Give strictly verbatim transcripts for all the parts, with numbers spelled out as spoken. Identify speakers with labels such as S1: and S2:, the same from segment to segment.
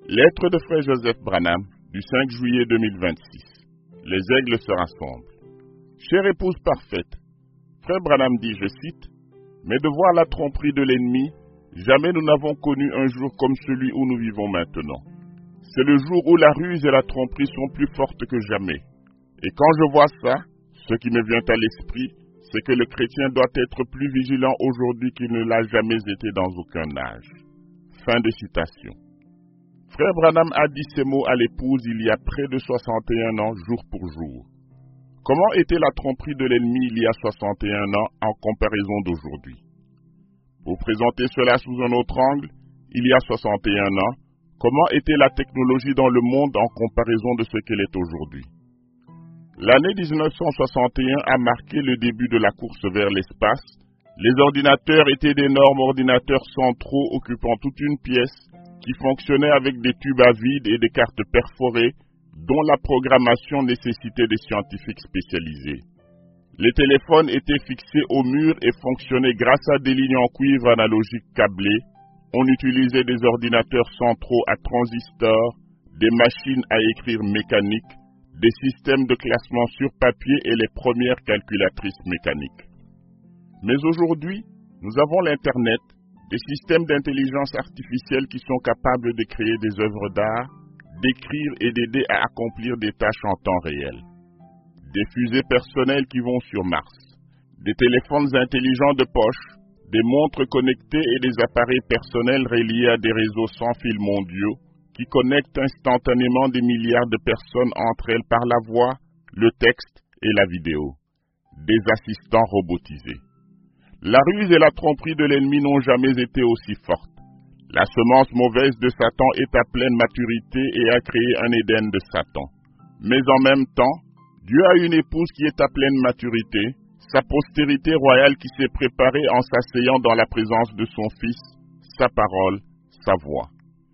S1: Lettre de frère Joseph Branham du cinq juillet deux mille vingt-six. Les aigles se rassemblent. Chère épouse parfaite, frère Branham dit, je cite, « Mais de voir la tromperie de l'ennemi, jamais nous n'avons connu un jour comme celui où nous vivons maintenant. C'est le jour où la ruse et la tromperie sont plus fortes que jamais. Et quand je vois ça, ce qui me vient à l'esprit, c'est que le chrétien doit être plus vigilant aujourd'hui qu'il ne l'a jamais été dans aucun âge. » Fin de citation. Frère Branham a dit ces mots à l'épouse il y a près de soixante et un ans, jour pour jour. Comment était la tromperie de l'ennemi il y a soixante et un ans en comparaison d'aujourd'hui? Pour présenter cela sous un autre angle, il y a soixante et un ans, comment était la technologie dans le monde en comparaison de ce qu'elle est aujourd'hui? L'année mille neuf cent soixante et un a marqué le début de la course vers l'espace. Les ordinateurs étaient d'énormes ordinateurs centraux occupant toute une pièce qui fonctionnaient avec des tubes à vide et des cartes perforées dont la programmation nécessitait des scientifiques spécialisés. Les téléphones étaient fixés au mur et fonctionnaient grâce à des lignes en cuivre analogique câblées. On utilisait des ordinateurs centraux à transistors, des machines à écrire mécaniques, des systèmes de classement sur papier et les premières calculatrices mécaniques. Mais aujourd'hui, nous avons l'Internet, des systèmes d'intelligence artificielle qui sont capables de créer des œuvres d'art, d'écrire et d'aider à accomplir des tâches en temps réel. Des fusées personnelles qui vont sur Mars, des téléphones intelligents de poche, des montres connectées et des appareils personnels reliés à des réseaux sans fil mondiaux qui connectent instantanément des milliards de personnes entre elles par la voix, le texte et la vidéo. Des assistants robotisés. La ruse et la tromperie de l'ennemi n'ont jamais été aussi fortes. La semence mauvaise de Satan est à pleine maturité et a créé un Éden de Satan. Mais en même temps, Dieu a une épouse qui est à pleine maturité, sa postérité royale qui s'est préparée en s'asseyant dans la présence de son Fils, sa parole, sa voix.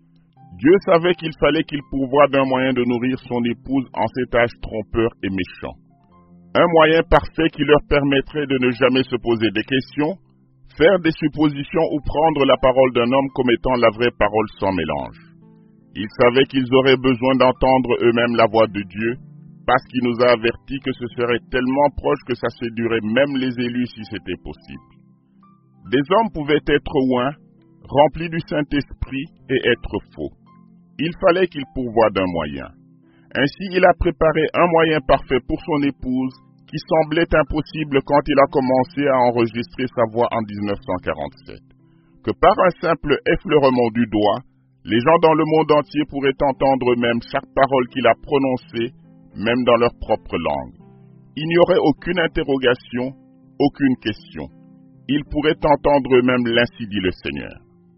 S1: Dieu savait qu'il fallait qu'il pourvoie d'un moyen de nourrir son épouse en cet âge trompeur et méchant. Un moyen parfait qui leur permettrait de ne jamais se poser des questions, faire des suppositions ou prendre la parole d'un homme comme étant la vraie parole sans mélange. Ils savaient qu'ils auraient besoin d'entendre eux-mêmes la voix de Dieu, parce qu'il nous a avertis que ce serait tellement proche que ça séduirait même les élus si c'était possible. Des hommes pouvaient être oints, remplis du Saint-Esprit et être faux. Il fallait qu'il pourvoie d'un moyen. Ainsi, il a préparé un moyen parfait pour son épouse qui semblait impossible quand il a commencé à enregistrer sa voix en mille neuf cent quarante-sept. Que par un simple effleurement du doigt, les gens dans le monde entier pourraient entendre eux-mêmes chaque parole qu'il a prononcée, même dans leur propre langue. Il n'y aurait aucune interrogation, aucune question. Ils pourraient entendre eux-mêmes l'ainsi dit le Seigneur.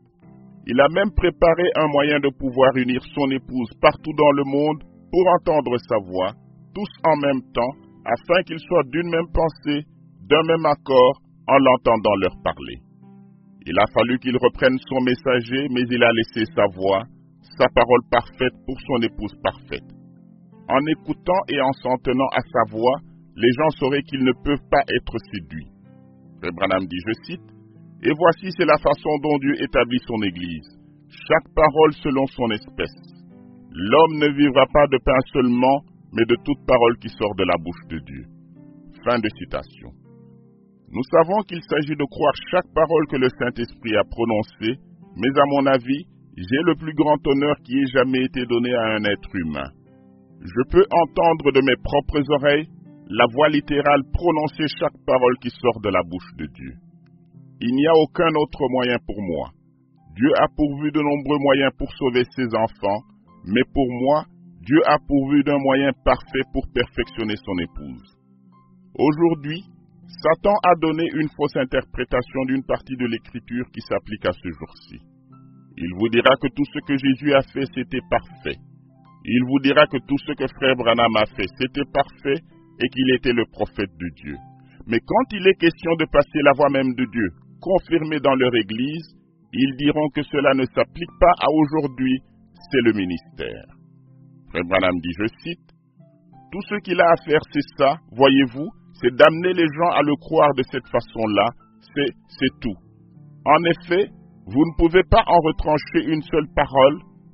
S1: Il a même préparé un moyen de pouvoir unir son épouse partout dans le monde pour entendre sa voix, tous en même temps, afin qu'ils soient d'une même pensée, d'un même accord, en l'entendant leur parler. Il a fallu qu'il reprenne son messager, mais il a laissé sa voix, sa parole parfaite pour son épouse parfaite. En écoutant et en s'en tenant à sa voix, les gens sauraient qu'ils ne peuvent pas être séduits. Frère Branham dit, je cite, « Et voici c'est la façon dont Dieu établit son Église, chaque parole selon son espèce. L'homme ne vivra pas de pain seulement, mais de toute parole qui sort de la bouche de Dieu. » Fin de citation. Nous savons qu'il s'agit de croire chaque parole que le Saint-Esprit a prononcée, mais à mon avis, j'ai le plus grand honneur qui ait jamais été donné à un être humain. Je peux entendre de mes propres oreilles la voix littérale prononcer chaque parole qui sort de la bouche de Dieu. Il n'y a aucun autre moyen pour moi. Dieu a pourvu de nombreux moyens pour sauver ses enfants, mais pour moi, Dieu a pourvu d'un moyen parfait pour perfectionner son épouse. Aujourd'hui, Satan a donné une fausse interprétation d'une partie de l'Écriture qui s'applique à ce jour-ci. Il vous dira que tout ce que Jésus a fait, c'était parfait. Il vous dira que tout ce que frère Branham a fait, c'était parfait et qu'il était le prophète de Dieu. Mais quand il est question de passer la voix même de Dieu, confirmée dans leur Église, ils diront que cela ne s'applique pas à aujourd'hui, c'est le ministère. Frère Branham dit, je cite, « Tout ce qu'il a à faire, c'est ça, voyez-vous, c'est d'amener les gens à le croire de cette façon-là, c'est, c'est tout. En effet, vous ne pouvez pas en retrancher une seule parole,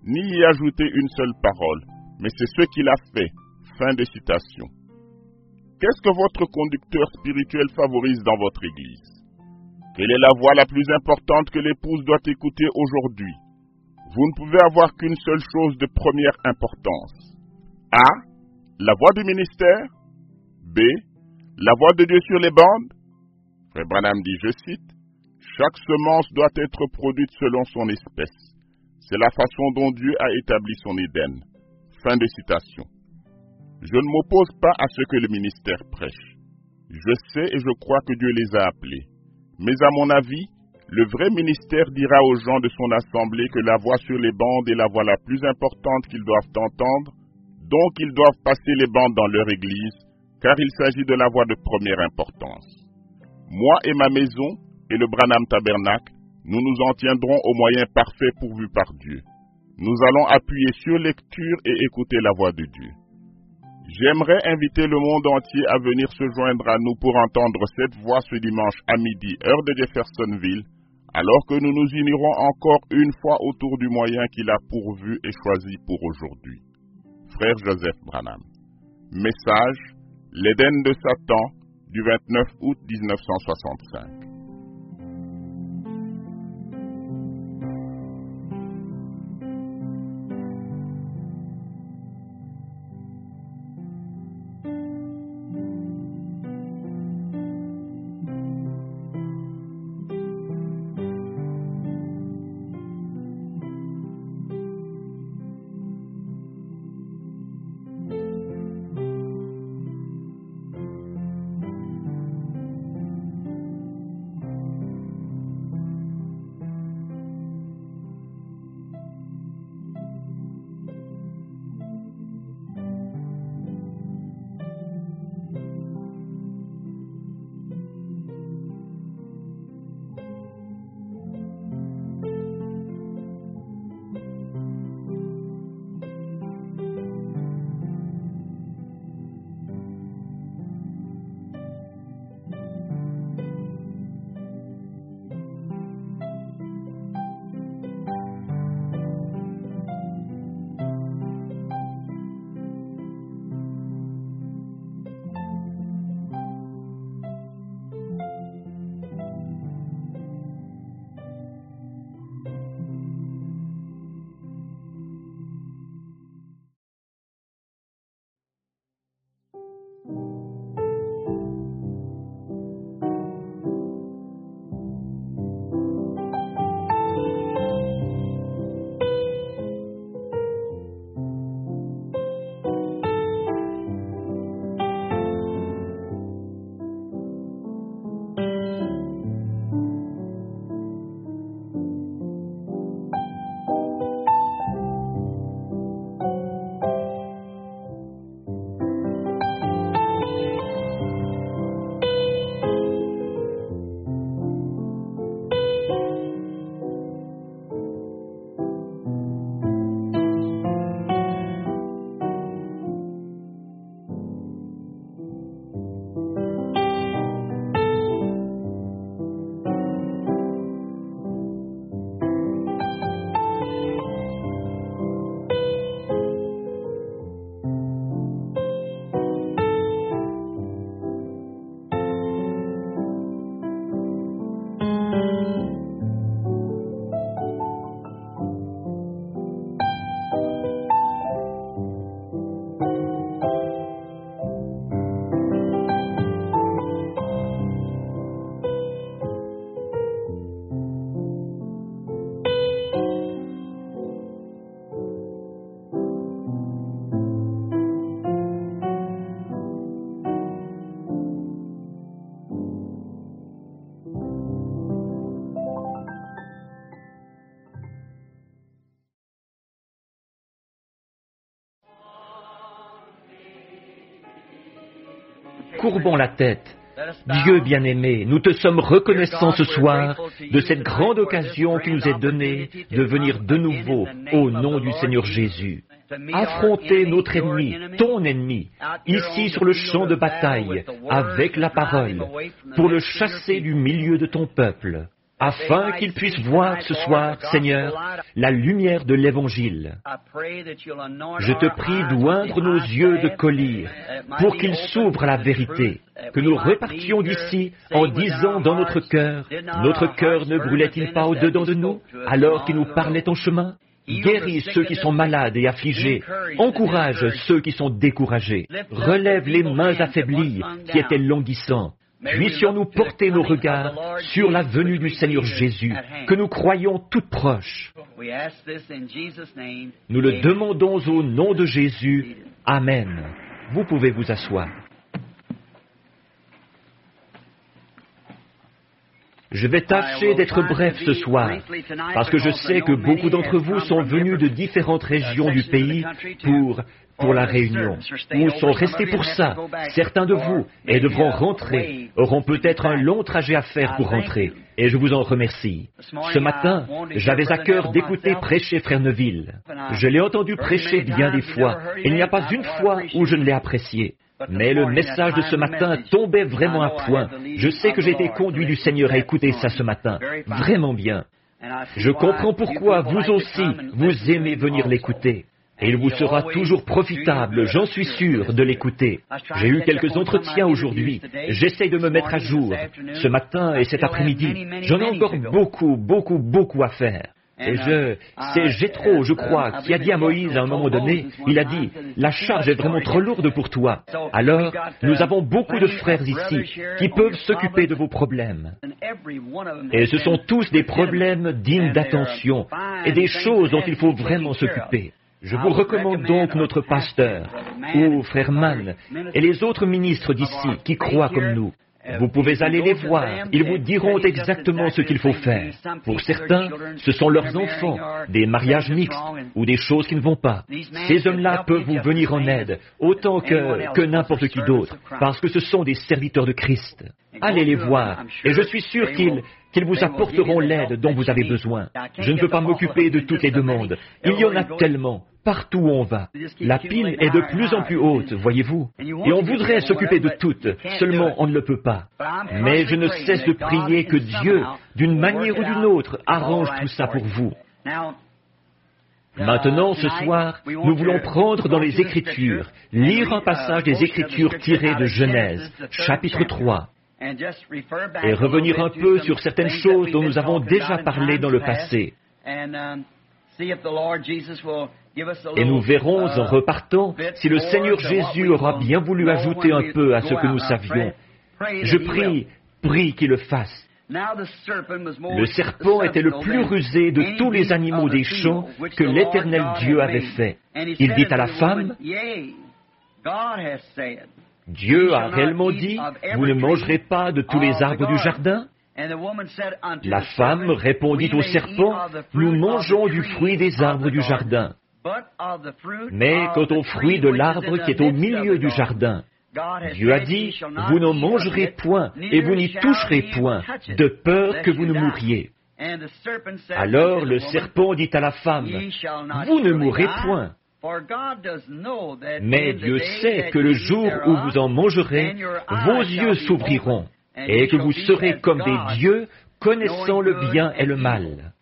S1: ni y ajouter une seule parole, mais c'est ce qu'il a fait. Fin de citation. Qu'est-ce que votre conducteur spirituel favorise dans votre église? Quelle est la voix la plus importante que l'épouse doit écouter aujourd'hui? Vous ne pouvez avoir qu'une seule chose de première importance. A. La voix du ministère. B. La voix de Dieu sur les bandes. Frère Branham dit, je cite, « Chaque semence doit être produite selon son espèce. C'est la façon dont Dieu a établi son Éden. » Fin de citation. Je ne m'oppose pas à ce que le ministère prêche. Je sais et je crois que Dieu les a appelés. Mais à mon avis, le vrai ministère dira aux gens de son assemblée que la voix sur les bandes est la voix la plus importante qu'ils doivent entendre, donc ils doivent passer les bandes dans leur église, car il s'agit de la voix de première importance. Moi et ma maison, et le Branham Tabernacle, nous nous en tiendrons au moyen parfait pourvu par Dieu. Nous allons appuyer sur lecture et écouter la voix de Dieu. J'aimerais inviter le monde entier à venir se joindre à nous pour entendre cette voix ce dimanche à midi, heure de Jeffersonville, alors que nous nous unirons encore une fois autour du moyen qu'il a pourvu et choisi pour aujourd'hui. Frère Joseph Branham. Message, l'Éden de Satan, du vingt-neuf août mille neuf cent soixante-cinq.
S2: Courbons la tête. Dieu bien-aimé, nous te sommes reconnaissants ce soir de cette grande occasion qui nous est donnée de venir de nouveau au nom du Seigneur Jésus. Affronter notre ennemi, ton ennemi, ici sur le champ de bataille, avec la parole, pour le chasser du milieu de ton peuple. afin qu'ils puissent voir ce soir, Seigneur, la lumière de l'Évangile. Je te prie d'oindre nos yeux de collyre pour qu'ils s'ouvrent à la vérité, que nous repartions d'ici en disant dans notre cœur, notre cœur ne brûlait-il pas au-dedans de nous alors qu'il nous parlait en chemin? Guéris ceux qui sont malades et affligés, encourage ceux qui sont découragés, relève les mains affaiblies qui étaient languissantes. Puissions-nous porter nos regards sur la venue du Seigneur Jésus, que nous croyons toute proche. Nous le demandons au nom de Jésus. Amen. Vous pouvez vous asseoir. Je vais tâcher d'être bref ce soir, parce que je sais que beaucoup d'entre vous sont venus de différentes régions du pays pour, pour la réunion, ou sont restés pour ça. Certains de vous, et devront rentrer, auront peut-être un long trajet à faire pour rentrer, et je vous en remercie. Ce matin, j'avais à cœur d'écouter prêcher Frère Neville. Je l'ai entendu prêcher bien des fois, et il n'y a pas une fois où je ne l'ai apprécié. Mais le message de ce matin tombait vraiment à point. Je sais que j'ai été conduit du Seigneur à écouter ça ce matin. Vraiment bien. Je comprends pourquoi vous aussi, vous aimez venir l'écouter. Et il vous sera toujours profitable, j'en suis sûr, de l'écouter. J'ai eu quelques entretiens aujourd'hui. J'essaye de me mettre à jour. Ce matin et cet après-midi, j'en ai encore beaucoup, beaucoup, beaucoup à faire. Et je, c'est Jéthro, je crois, qui a dit à Moïse à un moment donné, il a dit, la charge est vraiment trop lourde pour toi. Alors, nous avons beaucoup de frères ici qui peuvent s'occuper de vos problèmes. Et ce sont tous des problèmes dignes d'attention et des choses dont il faut vraiment s'occuper. Je vous recommande donc notre pasteur, ou frère Mann, et les autres ministres d'ici qui croient comme nous. Vous pouvez aller les voir, ils vous diront exactement ce qu'il faut faire. Pour certains, ce sont leurs enfants, des mariages mixtes, ou des choses qui ne vont pas. Ces hommes-là peuvent vous venir en aide, autant que, que n'importe qui d'autre, parce que ce sont des serviteurs de Christ. Allez les voir, et je suis sûr qu'ils, qu'ils vous apporteront l'aide dont vous avez besoin. Je ne peux pas m'occuper de toutes les demandes. Il y en a tellement. Partout où on va. La pile est de plus en plus haute, voyez-vous. Et on voudrait s'occuper de toutes, seulement on ne le peut pas. Mais je ne cesse de prier que Dieu, d'une manière ou d'une autre, arrange tout ça pour vous. Maintenant, ce soir, nous voulons prendre dans les Écritures, lire un passage des Écritures tiré de Genèse, chapitre trois, et revenir un peu sur certaines choses dont nous avons déjà parlé dans le passé. Et nous verrons en repartant si le Seigneur Jésus aura bien voulu ajouter un peu à ce que nous savions. Je prie, prie qu'il le fasse. Le serpent était le plus rusé de tous les animaux des champs que l'Éternel Dieu avait fait. Il dit à la femme, Dieu a réellement dit, vous ne mangerez pas de tous les arbres du jardin? La femme répondit au serpent, nous mangeons du fruit des arbres du jardin. Mais quant au fruit de l'arbre qui est au milieu du jardin, Dieu a dit, vous n'en mangerez point et vous n'y toucherez point, de peur que vous ne mouriez. Alors le serpent dit à la femme, vous ne mourrez point. Mais Dieu sait que le jour où vous en mangerez, vos yeux s'ouvriront, et que vous serez comme des dieux, connaissant le bien et le mal.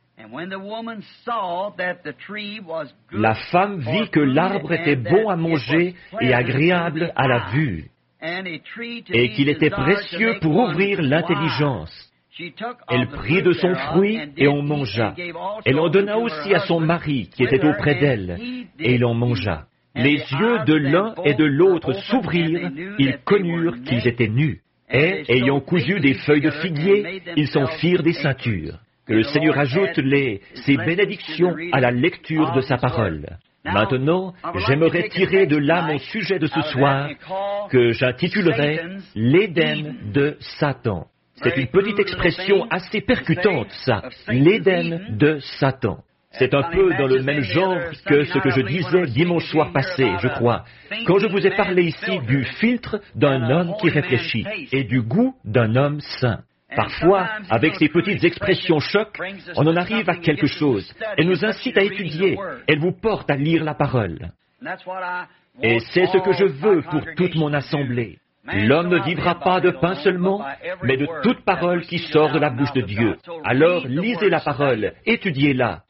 S2: La femme vit que l'arbre était bon à manger et agréable à la vue, et qu'il était précieux pour ouvrir l'intelligence. Elle prit de son fruit et en mangea. Elle en donna aussi à son mari qui était auprès d'elle, et il en mangea. Les yeux de l'un et de l'autre s'ouvrirent, ils connurent qu'ils étaient nus, et, ayant cousu des feuilles de figuier, ils s'en firent des ceintures. Que le Seigneur ajoute les, ses bénédictions à la lecture de sa parole. Maintenant, j'aimerais tirer de là mon sujet de ce soir, que j'intitulerai « L'Éden de Satan ». C'est une petite expression assez percutante, ça, « l'Éden de Satan ». C'est un peu dans le même genre que ce que je disais dimanche soir passé, je crois, quand je vous ai parlé ici du filtre d'un homme qui réfléchit et du goût d'un homme saint. Parfois, avec ces petites expressions chocs, on en arrive à quelque chose. Elle nous incite à étudier. Elle vous porte à lire la parole. Et c'est ce que je veux pour toute mon assemblée. L'homme ne vivra pas de pain seulement, mais de toute parole qui sort de la bouche de Dieu. Alors lisez la parole, étudiez-la.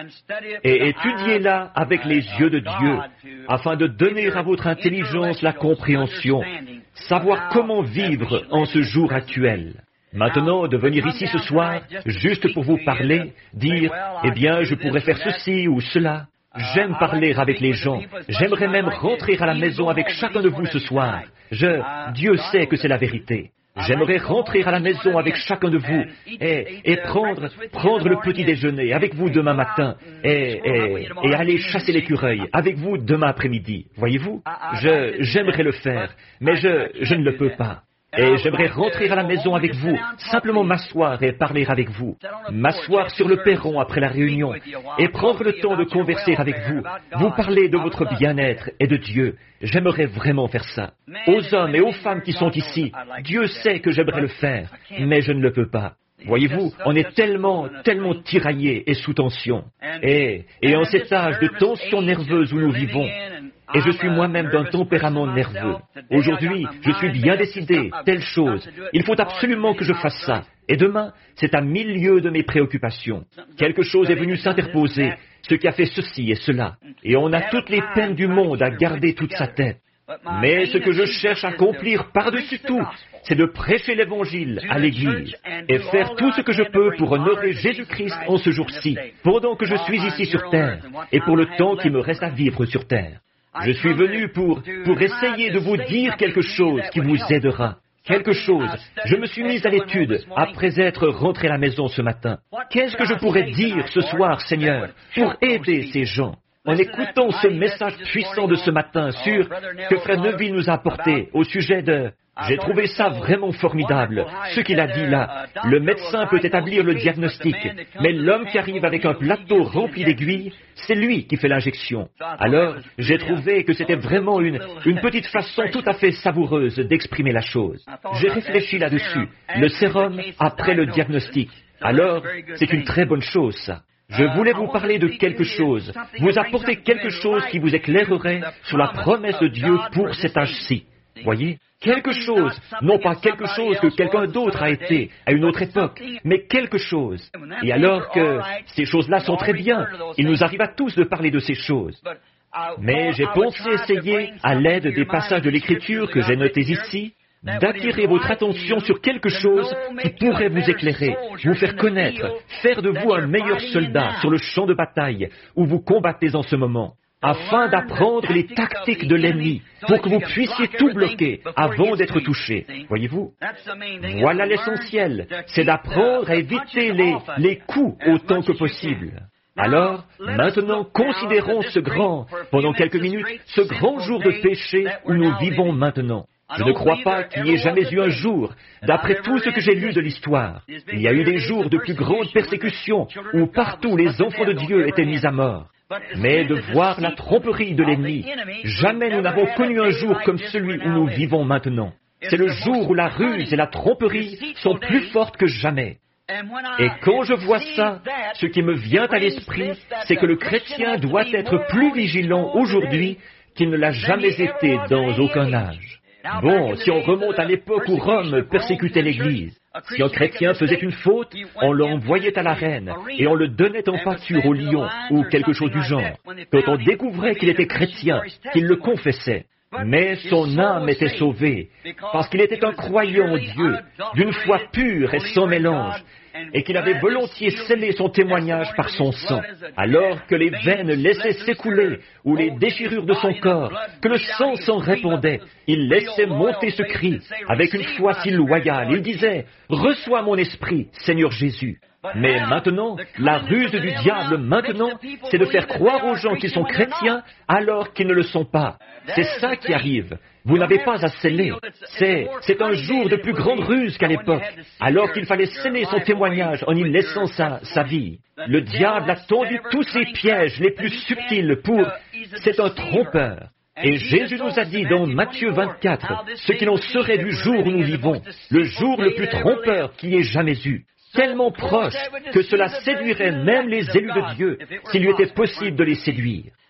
S2: Et étudiez-la avec les yeux de Dieu, afin de donner à votre intelligence la compréhension, savoir comment vivre en ce jour actuel. Maintenant, de venir ici ce soir, juste pour vous parler, dire, eh bien, je pourrais faire ceci ou cela. J'aime parler avec les gens. J'aimerais même rentrer à la maison avec chacun de vous ce soir. Je, Dieu sait que c'est la vérité. J'aimerais rentrer à la maison avec chacun de vous et, et prendre, prendre le petit déjeuner avec vous demain matin et, et, et aller chasser l'écureuil avec vous demain après-midi. Voyez-vous, je, j'aimerais le faire, mais je, je ne le peux pas. Et j'aimerais rentrer à la maison avec vous, simplement m'asseoir et parler avec vous, m'asseoir sur le perron après la réunion et prendre le temps de converser avec vous, vous parler de votre bien-être et de Dieu. J'aimerais vraiment faire ça. Aux hommes et aux femmes qui sont ici, Dieu sait que j'aimerais le faire, mais je ne le peux pas. Voyez-vous, on est tellement, tellement tiraillés et sous tension. Et, et en cet âge de tension nerveuse où nous vivons, et je suis moi-même d'un tempérament nerveux. Aujourd'hui, je suis bien décidé, telle chose. Il faut absolument que je fasse ça. Et demain, c'est à mille lieues de mes préoccupations. Quelque chose est venu s'interposer, ce qui a fait ceci et cela. Et on a toutes les peines du monde à garder toute sa tête. Mais ce que je cherche à accomplir par-dessus tout, c'est de prêcher l'Évangile à l'Église et faire tout ce que je peux pour honorer Jésus-Christ en ce jour-ci, pendant que je suis ici sur terre et pour le temps qui me reste à vivre sur terre. Je suis venu pour, pour essayer de vous dire quelque chose qui vous aidera. Quelque chose. Je me suis mis à l'étude après être rentré à la maison ce matin. Qu'est-ce que je pourrais dire ce soir, Seigneur, pour aider ces gens? En écoutant ce message puissant de ce matin sur que Frère Neville nous a apporté au sujet de... J'ai trouvé ça vraiment formidable, ce qu'il a dit là. Le médecin peut établir le diagnostic, mais l'homme qui arrive avec un plateau rempli d'aiguilles, c'est lui qui fait l'injection. Alors, j'ai trouvé que c'était vraiment une, une petite façon tout à fait savoureuse d'exprimer la chose. J'ai réfléchi là-dessus. Le sérum après le diagnostic. Alors, c'est une très bonne chose, ça. Je voulais vous parler de quelque chose, vous apporter quelque chose qui vous éclairerait sur la promesse de Dieu pour cet âge-ci. Voyez, quelque chose, non pas quelque chose que quelqu'un d'autre a été à une autre époque, mais quelque chose. Et alors que ces choses-là sont très bien, il nous arrive à tous de parler de ces choses. Mais j'ai pensé essayer, à l'aide des passages de l'Écriture que j'ai notés ici, d'attirer votre attention sur quelque chose qui pourrait vous éclairer, vous faire connaître, faire de vous un meilleur soldat sur le champ de bataille où vous combattez en ce moment, afin d'apprendre les tactiques de l'ennemi pour que vous puissiez tout bloquer avant d'être touché. Voyez-vous? Voilà l'essentiel, c'est d'apprendre à éviter les, les coups autant que possible. Alors, maintenant, considérons ce grand, pendant quelques minutes, ce grand jour de péché où nous vivons maintenant. Je ne crois pas qu'il n'y ait jamais eu un jour, d'après tout ce que j'ai lu de l'histoire. Il y a eu des jours de plus grande persécution où partout les enfants de Dieu étaient mis à mort. Mais de voir la tromperie de l'ennemi, jamais nous n'avons connu un jour comme celui où nous vivons maintenant. C'est le jour où la ruse et la tromperie sont plus fortes que jamais. Et quand je vois ça, ce qui me vient à l'esprit, c'est que le chrétien doit être plus vigilant aujourd'hui qu'il ne l'a jamais été dans aucun âge. Bon, si on remonte à l'époque où Rome persécutait l'Église, si un chrétien faisait une faute, on l'envoyait à l'arène et on le donnait en pâture au lion ou quelque chose du genre. Quand on découvrait qu'il était chrétien, qu'il le confessait, mais son âme était sauvée parce qu'il était un croyant en Dieu, d'une foi pure et sans mélange, et qu'il avait volontiers scellé son témoignage par son sang, alors que les veines laissaient s'écouler, ou les déchirures de son corps, que le sang s'en répandait, il laissait monter ce cri, avec une foi si loyale, il disait « Reçois mon esprit, Seigneur Jésus ». Mais maintenant, la ruse du diable maintenant, c'est de faire croire aux gens qu'ils sont chrétiens alors qu'ils ne le sont pas. C'est ça qui arrive. Vous n'avez pas à sceller. C'est, c'est un jour de plus grande ruse qu'à l'époque, alors qu'il fallait sceller son témoignage en y laissant sa, sa vie. Le diable a tendu tous ses pièges les plus subtils pour... C'est un trompeur. Et Jésus nous a dit dans Matthieu vingt-quatre ce qu'il en serait du jour où nous vivons, le jour le plus trompeur qu'il y ait jamais eu. Tellement proche que cela séduirait même les élus de Dieu s'il lui était possible de les séduire.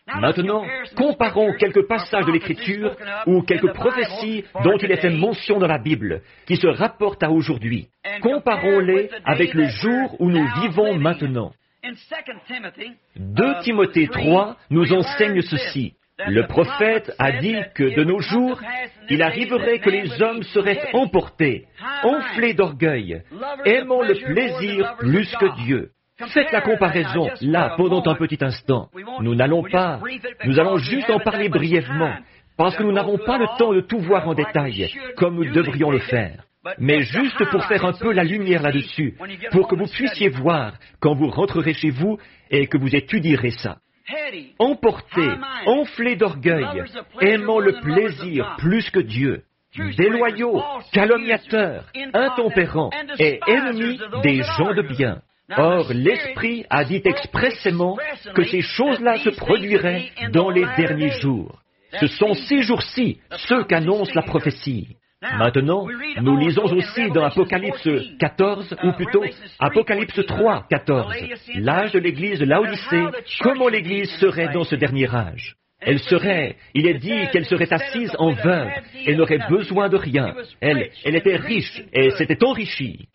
S2: Maintenant, comparons quelques passages de l'Écriture ou quelques prophéties dont il est fait mention dans la Bible, qui se rapportent à aujourd'hui. Comparons-les avec le jour où nous vivons maintenant. deux Timothée trois nous enseigne ceci. Le prophète a dit que de nos jours, il arriverait que les hommes seraient emportés, enflés d'orgueil, aimant le plaisir plus que Dieu. Faites la comparaison, là, pendant un petit instant. Nous n'allons pas, nous allons juste en parler brièvement, parce que nous n'avons pas le temps de tout voir en détail, comme nous devrions le faire. Mais juste pour faire un peu la lumière là-dessus, pour que vous puissiez voir quand vous rentrerez chez vous et que vous étudierez ça. Emportés, enflés d'orgueil, aimant le plaisir plus que Dieu, déloyaux, calomniateurs, intempérants et ennemis des gens de bien. Or, l'Esprit a dit expressément que ces choses-là se produiraient dans les derniers jours. Ce sont ces jours-ci ceux qu'annonce la prophétie. Maintenant, nous lisons aussi dans Apocalypse quatorze, ou plutôt Apocalypse trois, quatorze, l'âge de l'Église de Laodicée, comment l'Église serait dans ce dernier âge. Elle serait, il est dit qu'elle serait assise en veuve, elle n'aurait besoin de rien. Elle, elle était riche et s'était enrichie.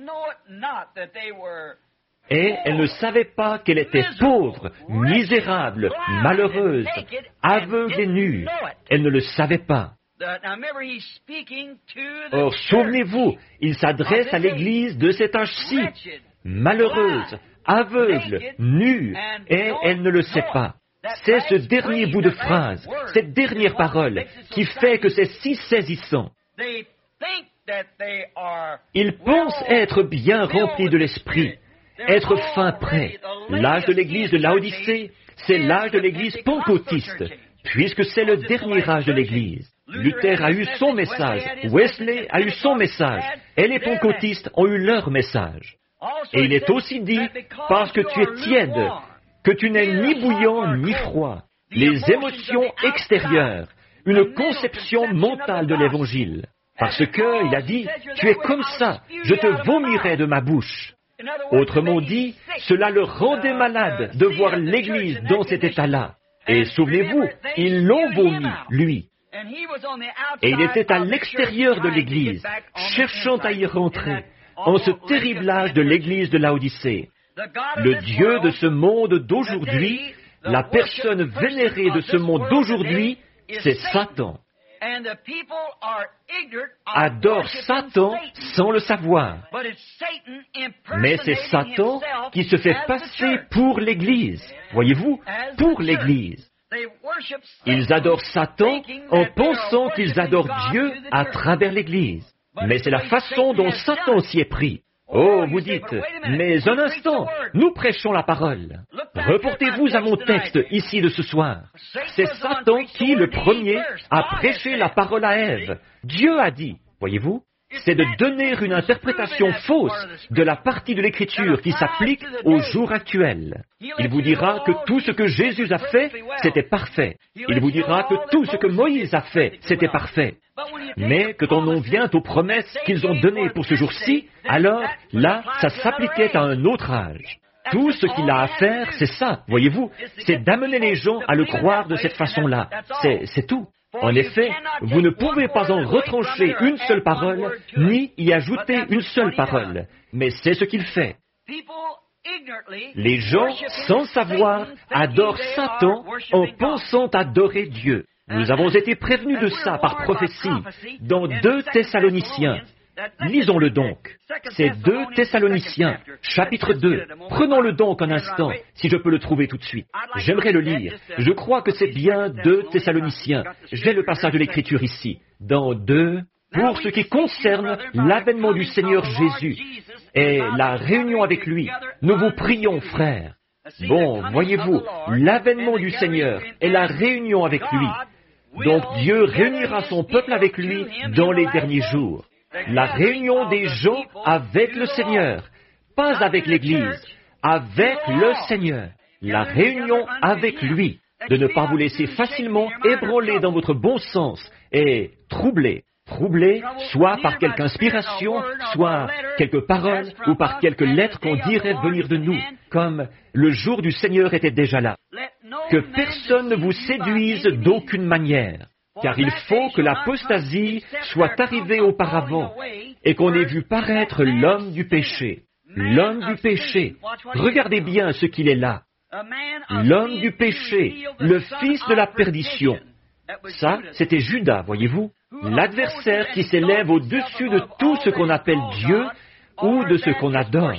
S2: Et elle ne savait pas qu'elle était pauvre, misérable, malheureuse, aveugle et nue. Elle ne le savait pas. Or, souvenez-vous, il s'adresse à l'Église de cet âge-ci, malheureuse, aveugle, nue, et elle ne le sait pas. C'est ce dernier bout de phrase, cette dernière parole, qui fait que c'est si saisissant. Ils pensent être bien remplis de l'Esprit, être fin prêt. L'âge de l'Église de Laodicée, c'est l'âge de l'Église pentecôtiste, puisque c'est le dernier âge de l'Église. Luther a eu son message, Wesley a eu son message, et les pentecôtistes ont eu leur message. Et il est aussi dit, parce que tu es tiède, que tu n'es ni bouillant ni froid. Les émotions extérieures, une conception mentale de l'Évangile. Parce que, il a dit, tu es comme ça, je te vomirai de ma bouche. Autrement dit, cela le rendait malade de voir l'Église dans cet état-là. Et souvenez-vous, ils l'ont vomi, lui. Et il était à l'extérieur de l'Église, cherchant à y rentrer, en ce terrible âge de l'Église de Laodicée. Le Dieu de ce monde d'aujourd'hui, la personne vénérée de ce monde d'aujourd'hui, c'est Satan. Adore Satan sans le savoir. Mais c'est Satan qui se fait passer pour l'Église. Voyez-vous, pour l'Église. Ils adorent Satan en pensant qu'ils adorent Dieu à travers l'Église. Mais c'est la façon dont Satan s'y est pris. Oh, vous dites, mais un instant, nous prêchons la parole. Reportez-vous à mon texte ici de ce soir. C'est Satan qui, le premier, a prêché la parole à Ève. Dieu a dit, voyez-vous, c'est de donner une interprétation fausse de la partie de l'Écriture qui s'applique au jour actuel. Il vous dira que tout ce que Jésus a fait, c'était parfait. Il vous dira que tout ce que Moïse a fait, c'était parfait. Mais que quand on vient aux promesses qu'ils ont données pour ce jour-ci, alors là, ça s'appliquait à un autre âge. Tout ce qu'il a à faire, c'est ça, voyez-vous, c'est d'amener les gens à le croire de cette façon-là. C'est, c'est tout. En effet, vous ne pouvez pas en retrancher une seule parole, ni y ajouter une seule parole. Mais c'est ce qu'il fait. Les gens, sans savoir, adorent Satan en pensant adorer Dieu. Nous avons été prévenus de ça par prophétie dans deux Thessaloniciens. Lisons-le donc. C'est deux Thessaloniciens, chapitre deux. Prenons-le donc un instant, si je peux le trouver tout de suite. J'aimerais le lire. Je crois que c'est bien deux Thessaloniciens. J'ai le passage de l'Écriture ici. Dans deux, pour ce qui concerne l'avènement du Seigneur Jésus et la réunion avec lui, nous vous prions, frères. Bon, voyez-vous, l'avènement du Seigneur et la réunion avec lui. Donc Dieu réunira son peuple avec lui dans les derniers jours. La réunion des gens avec le Seigneur, pas avec l'Église, avec le Seigneur. La réunion avec lui, de ne pas vous laisser facilement ébranler dans votre bon sens et troubler. troublé, soit par quelque inspiration, soit quelques paroles, ou par quelques lettres qu'on dirait venir de nous, comme le jour du Seigneur était déjà là. Que personne ne vous séduise d'aucune manière, car il faut que l'apostasie soit arrivée auparavant, et qu'on ait vu paraître l'homme du péché. L'homme du péché. Regardez bien ce qu'il est là. L'homme du péché, le fils de la perdition. Ça, c'était Judas, voyez-vous, l'adversaire qui s'élève au-dessus de tout ce qu'on appelle Dieu ou de ce qu'on adore,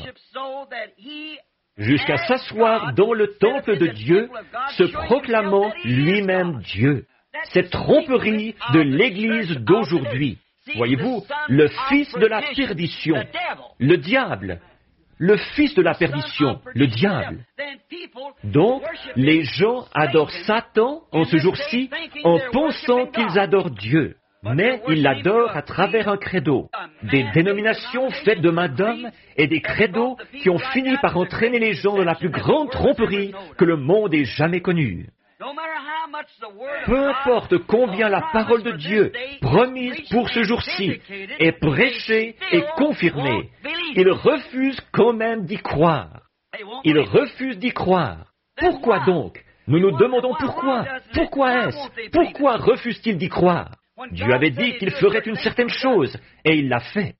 S2: jusqu'à s'asseoir dans le temple de Dieu, se proclamant lui-même Dieu. Cette tromperie de l'Église d'aujourd'hui. Voyez-vous, le fils de la perdition, le diable, le fils de la perdition, le diable. Donc, les gens adorent Satan en ce jour-ci en pensant qu'ils adorent Dieu. Mais ils l'adorent à travers un credo. Des dénominations faites de main d'homme et des credos qui ont fini par entraîner les gens dans la plus grande tromperie que le monde ait jamais connue. Peu importe combien la parole de Dieu, promise pour ce jour-ci, est prêchée et confirmée, ils refusent quand même d'y croire. Ils refusent d'y croire. Pourquoi donc? Nous nous demandons pourquoi. Pourquoi est-ce? Pourquoi refusent-ils d'y croire? Dieu avait dit qu'il ferait une certaine chose, et il l'a fait.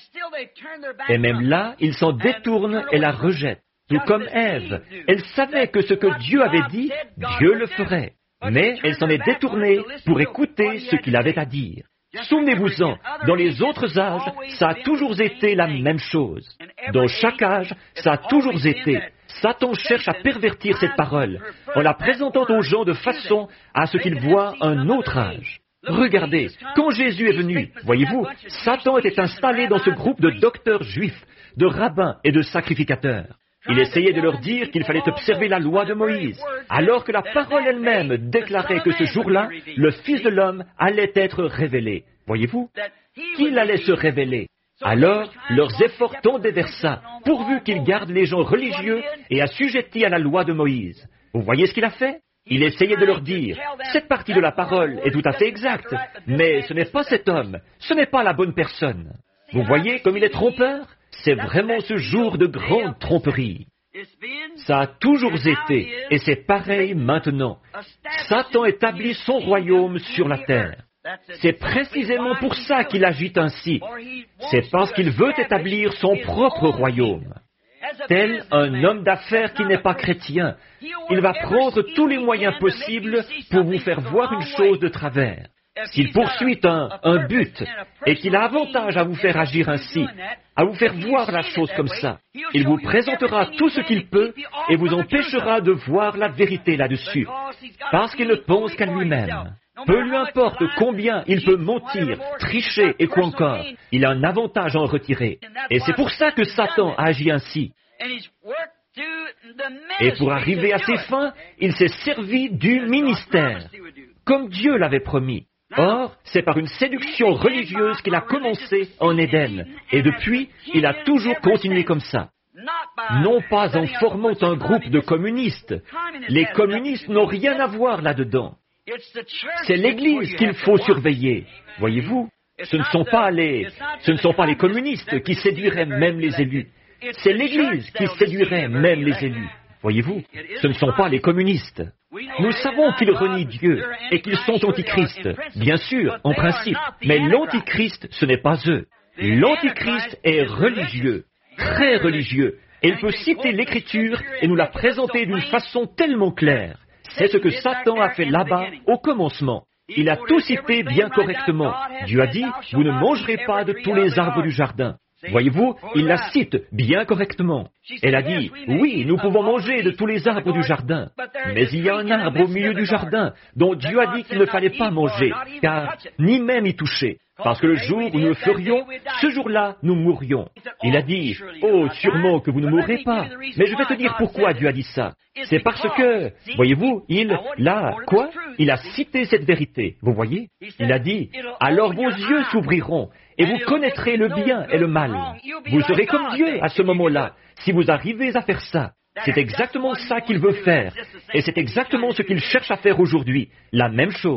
S2: Et même là, ils s'en détournent et la rejettent. Tout comme Ève, elle savait que ce que Dieu avait dit, Dieu le ferait. Mais elle s'en est détournée pour écouter ce qu'il avait à dire. Souvenez-vous-en, dans les autres âges, ça a toujours été la même chose. Dans chaque âge, ça a toujours été. Satan cherche à pervertir cette parole, en la présentant aux gens de façon à ce qu'ils voient un autre âge. Regardez, quand Jésus est venu, voyez-vous, Satan était installé dans ce groupe de docteurs juifs, de rabbins et de sacrificateurs. Il essayait de leur dire qu'il fallait observer la loi de Moïse, alors que la parole elle-même déclarait que ce jour-là, le Fils de l'homme allait être révélé. Voyez-vous, qu'il allait se révéler. Alors, leurs efforts tendaient vers ça, pourvu qu'ils gardent les gens religieux et assujettis à la loi de Moïse. Vous voyez ce qu'il a fait? Il essayait de leur dire, cette partie de la parole est tout à fait exacte, mais ce n'est pas cet homme, ce n'est pas la bonne personne. Vous voyez comme il est trompeur? C'est vraiment ce jour de grande tromperie. Ça a toujours été, et c'est pareil maintenant. Satan établit son royaume sur la terre. C'est précisément pour ça qu'il agit ainsi. C'est parce qu'il veut établir son propre royaume. Tel un homme d'affaires qui n'est pas chrétien, il va prendre tous les moyens possibles pour vous faire voir une chose de travers. S'il poursuit un, un but et qu'il a avantage à vous faire agir ainsi, à vous faire voir la chose comme ça, il vous présentera tout ce qu'il peut et vous empêchera de voir la vérité là-dessus, parce qu'il ne pense qu'à lui-même. Peu lui importe combien il peut mentir, tricher et quoi encore, il a un avantage à en retirer. Et c'est pour ça que Satan agit ainsi. Et pour arriver à ses fins, il s'est servi du ministère, comme Dieu l'avait promis. Or, c'est par une séduction religieuse qu'il a commencé en Éden, et depuis, il a toujours continué comme ça. Non pas en formant un groupe de communistes. Les communistes n'ont rien à voir là-dedans. C'est l'Église qu'il faut surveiller. Voyez-vous, ce ne sont pas les, ce ne sont pas les communistes qui séduiraient même les élus. C'est l'Église qui séduirait même les élus. Voyez-vous, ce ne sont pas les communistes. Nous savons qu'ils renient Dieu et qu'ils sont antichristes, bien sûr, en principe, mais l'antichrist, ce n'est pas eux. L'antichrist est religieux, très religieux, et il peut citer l'Écriture et nous la présenter d'une façon tellement claire. C'est ce que Satan a fait là-bas au commencement. Il a tout cité bien correctement. Dieu a dit, vous ne mangerez pas de tous les arbres du jardin. Voyez-vous, il la cite bien correctement. Elle a dit, oui, nous pouvons manger de tous les arbres du jardin, mais il y a un arbre au milieu du jardin dont Dieu a dit qu'il ne fallait pas manger, car ni même y toucher, parce que le jour où nous le ferions, ce jour-là, nous mourrions. Il a dit, oh, sûrement que vous ne mourrez pas, mais je vais te dire pourquoi Dieu a dit ça. C'est parce que, voyez-vous, il, là, quoi? Il a cité cette vérité, vous voyez? Il a dit, alors vos yeux s'ouvriront, et vous connaîtrez le bien et le mal. Vous serez comme Dieu à ce moment-là, si vous arrivez à faire ça. C'est exactement ça qu'il veut faire, et c'est exactement ce qu'il cherche à faire aujourd'hui, la même chose.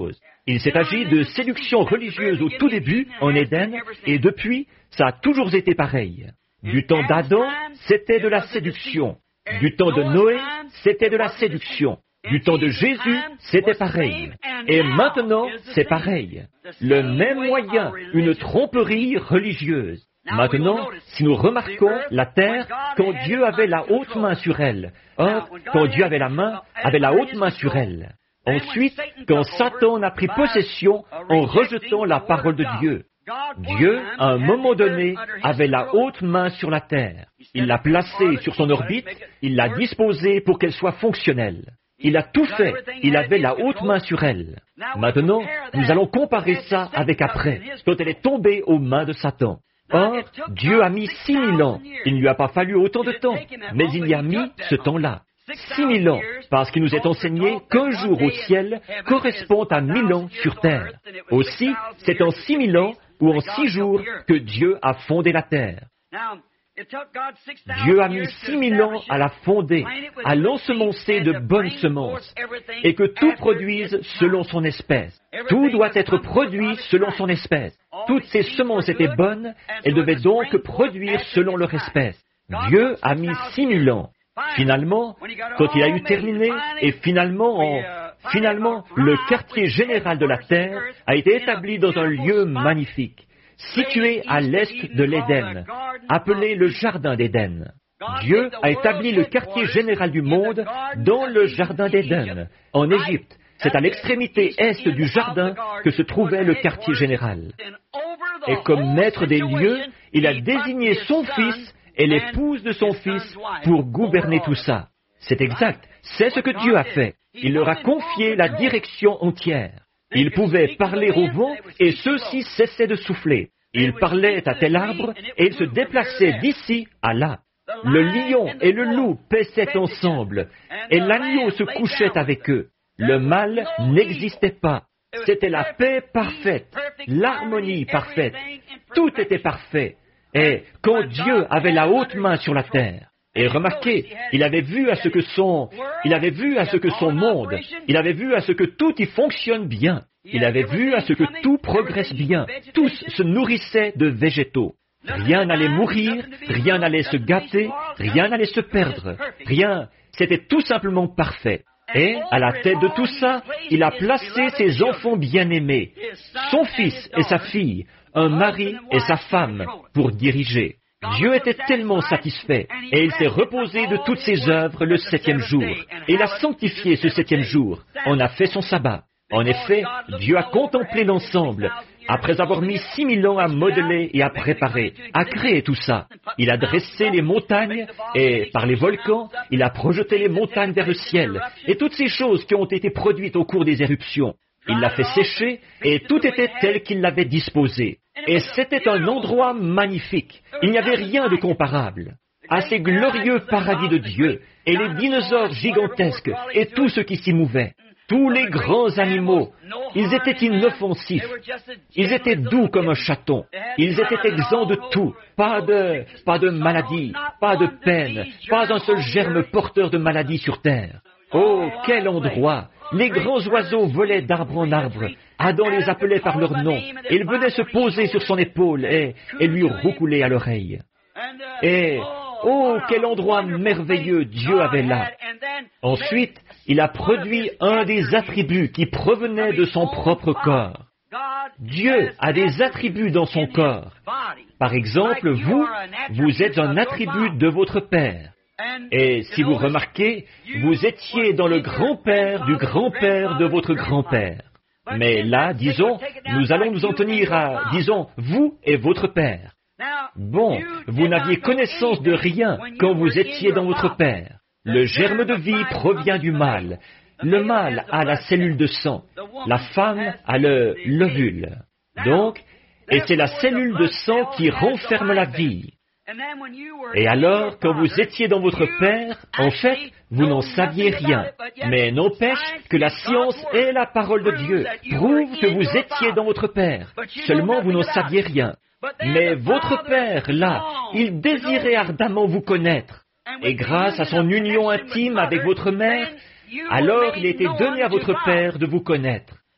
S2: Il s'est agi de séduction religieuse au tout début, en Éden, et depuis, ça a toujours été pareil. Du temps d'Adam, c'était de la séduction. Du temps de Noé, c'était de la séduction. Du temps de Jésus, c'était pareil. Et maintenant, c'est pareil. Le même moyen, une tromperie religieuse. Maintenant, si nous remarquons la terre, quand Dieu avait la haute main sur elle, or, quand Dieu avait la main, avait la haute main sur elle. Ensuite, quand Satan en a pris possession en rejetant la parole de Dieu, Dieu, à un moment donné, avait la haute main sur la terre. Il l'a placée sur son orbite, il l'a disposée pour qu'elle soit fonctionnelle. Il a tout fait, il avait la haute main sur elle. Maintenant, nous allons comparer ça avec après, quand elle est tombée aux mains de Satan. Or, Dieu a mis six mille ans. Il ne lui a pas fallu autant de temps, mais il y a mis ce temps-là. Six mille ans, parce qu'il nous est enseigné qu'un jour au ciel correspond à mille ans sur terre. Aussi, c'est en six mille ans ou en six jours que Dieu a fondé la terre. Dieu a mis six mille ans à la fonder, à l'ensemencer de bonnes semences, et que tout produise selon son espèce. Tout doit être produit selon son espèce. Toutes ces semences étaient bonnes, elles devaient donc produire selon leur espèce. Dieu a mis six mille ans. Finalement, quand il a eu terminé, et finalement, en, finalement, le quartier général de la terre a été établi dans un lieu magnifique, situé à l'est de l'Éden, appelé le Jardin d'Éden. Dieu a établi le quartier général du monde dans le Jardin d'Éden, en Égypte. C'est à l'extrémité est du jardin que se trouvait le quartier général. Et comme maître des lieux, il a désigné son fils et l'épouse de son fils pour gouverner tout ça. C'est exact, c'est ce que Dieu a fait. Il leur a confié la direction entière. Il pouvait parler au vent et ceux-ci cessaient de souffler. Il parlait à tel arbre et il se déplaçait d'ici à là. Le lion et le loup paissaient ensemble et l'agneau se couchait avec eux. Le mal n'existait pas. C'était la paix parfaite, l'harmonie parfaite. Tout était parfait. Et quand Dieu avait la haute main sur la terre, et remarquez, il avait vu à ce que son, il avait vu à ce que son monde, il avait vu à ce que tout y fonctionne bien, il avait vu à ce que tout progresse bien, tous se nourrissaient de végétaux. Rien n'allait mourir, rien n'allait se gâter, rien n'allait se perdre, rien, c'était tout simplement parfait. Et, à la tête de tout ça, il a placé ses enfants bien-aimés, son fils et sa fille, un mari et sa femme, pour diriger. Dieu était tellement satisfait, et il s'est reposé de toutes ses œuvres le septième jour, et il a sanctifié ce septième jour, on a fait son sabbat. En effet, Dieu a contemplé l'ensemble, après avoir mis six mille ans à modeler et à préparer, à créer tout ça. Il a dressé les montagnes, et par les volcans, il a projeté les montagnes vers le ciel, et toutes ces choses qui ont été produites au cours des éruptions. Il l'a fait sécher, et tout était tel qu'il l'avait disposé. Et c'était un endroit magnifique. Il n'y avait rien de comparable à ces glorieux paradis de Dieu, et les dinosaures gigantesques, et tout ce qui s'y mouvait. Tous les grands animaux, ils étaient inoffensifs, ils étaient doux comme un chaton, ils étaient exempts de tout, pas de, pas de maladie, pas de peine, pas un seul germe porteur de maladie sur terre. Oh, quel endroit! Les grands oiseaux volaient d'arbre en arbre, Adam les appelait par leur nom, et ils venaient se poser sur son épaule et, et lui roucouler à l'oreille. Et, oh, quel endroit merveilleux Dieu avait là! Ensuite, il a produit un des attributs qui provenaient de son propre corps. Dieu a des attributs dans son corps. Par exemple, vous, vous êtes un attribut de votre Père. Et si vous remarquez, vous étiez dans le grand-père du grand-père de votre grand-père. Mais là, disons, nous allons nous en tenir à, disons, vous et votre Père. Bon, vous n'aviez connaissance de rien quand vous étiez dans votre Père. Le germe de vie provient du mâle. Le mâle a la cellule de sang. La femme a le l'ovule. Donc, et c'est la cellule de sang qui renferme la vie. Et alors, quand vous étiez dans votre Père, en fait, vous n'en saviez rien. Mais n'empêche que la science et la parole de Dieu prouvent que vous étiez dans votre Père. Seulement, vous n'en saviez rien. Mais votre Père, là, il désirait ardemment vous connaître. Et grâce à son union intime avec votre mère, alors il était donné à votre Père de vous connaître.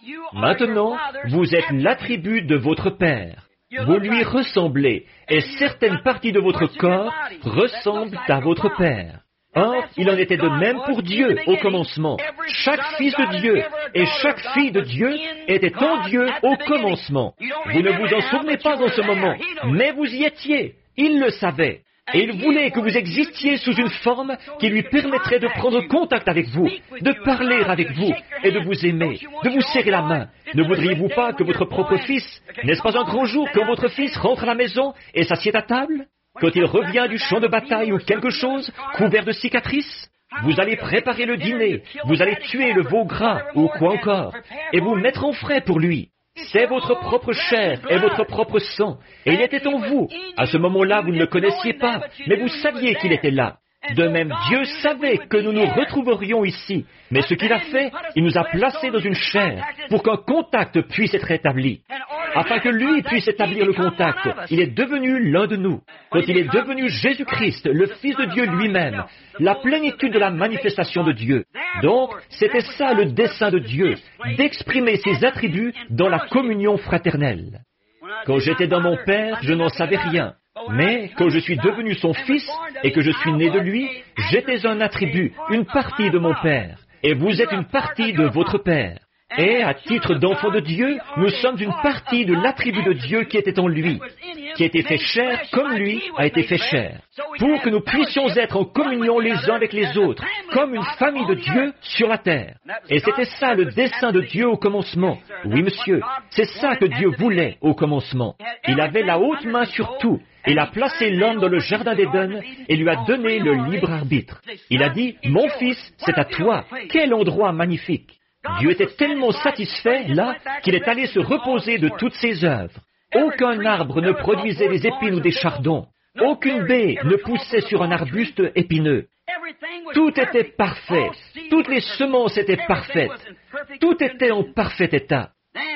S2: Maintenant, vous êtes l'attribut de votre Père. Vous lui ressemblez, et certaines parties de votre corps ressemblent à votre Père. Or, il en était de même pour Dieu au commencement. Chaque fils de Dieu et chaque fille de Dieu était en Dieu au commencement. Vous ne vous en souvenez pas en ce moment, mais vous y étiez. Il le savait. Et il voulait que vous existiez sous une forme qui lui permettrait de prendre contact avec vous, de parler avec vous et de vous aimer, de vous serrer la main. Ne voudriez-vous pas que votre propre fils, n'est-ce pas un grand jour quand votre fils rentre à la maison et s'assied à table? Quand il revient du champ de bataille ou quelque chose, couvert de cicatrices? Vous allez préparer le dîner, vous allez tuer le veau gras ou quoi encore, et vous mettre en frais pour lui. C'est votre propre chair et votre propre sang, et il était en vous. À ce moment-là, vous ne le connaissiez pas, mais vous saviez qu'il était là. De même, Dieu savait que nous nous retrouverions ici, mais ce qu'il a fait, il nous a placés dans une chair pour qu'un contact puisse être établi. Afin que lui puisse établir le contact, il est devenu l'un de nous. Quand il est devenu Jésus-Christ, le Fils de Dieu lui-même, la plénitude de la manifestation de Dieu. Donc, c'était ça le dessein de Dieu, d'exprimer ses attributs dans la communion fraternelle. Quand j'étais dans mon Père, je n'en savais rien. Mais quand je suis devenu son fils et que je suis né de lui, j'étais un attribut, une partie de mon Père. Et vous êtes une partie de votre Père. Et, à titre d'enfant de Dieu, nous sommes une partie de l'attribut de Dieu qui était en lui, qui a été fait chair comme lui a été fait chair, pour que nous puissions être en communion les uns avec les autres, comme une famille de Dieu sur la terre. Et c'était ça le dessein de Dieu au commencement. Oui, monsieur, c'est ça que Dieu voulait au commencement. Il avait la haute main sur tout. Il a placé l'homme dans le jardin d'Éden et lui a donné le libre arbitre. Il a dit, « Mon fils, c'est à toi. Quel endroit magnifique !» Dieu était tellement satisfait, là, qu'il est allé se reposer de toutes ses œuvres. Aucun arbre ne produisait des épines ou des chardons. Aucune baie ne poussait sur un arbuste épineux. Tout était parfait. Toutes les semences étaient parfaites. Tout était en parfait état.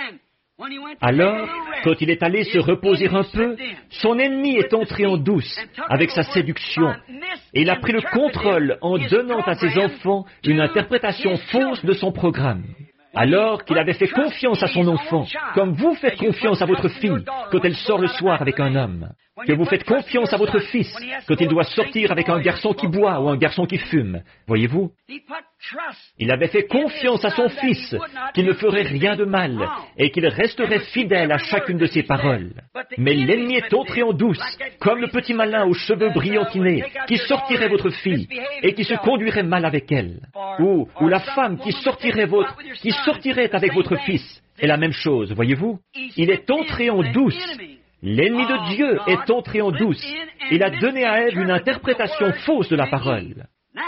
S2: Alors, quand il est allé se reposer un peu, son ennemi est entré en douce avec sa séduction. Et il a pris le contrôle en donnant à ses enfants une interprétation fausse de son programme. Alors qu'il avait fait confiance à son enfant, comme vous faites confiance à votre fille quand elle sort le soir avec un homme, que vous faites confiance à votre fils quand il doit sortir avec un garçon qui boit ou un garçon qui fume. Voyez-vous? Il avait fait confiance à son fils qu'il ne ferait rien de mal et qu'il resterait fidèle à chacune de ses paroles. Mais l'ennemi est entré en douce, comme le petit malin aux cheveux brillantinés qui sortirait votre fille et qui se conduirait mal avec elle. Ou, ou la femme qui sortirait votre, qui sortirait avec votre fils. Et la même chose, voyez-vous? Il est entré en douce. L'ennemi de Dieu est entré en douce. Il a donné à Ève une interprétation fausse de la parole.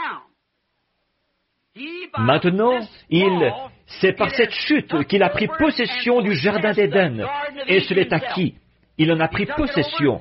S2: Maintenant, il, c'est par cette chute qu'il a pris possession du jardin d'Éden. Et ce l'est acquis. Il en a pris possession.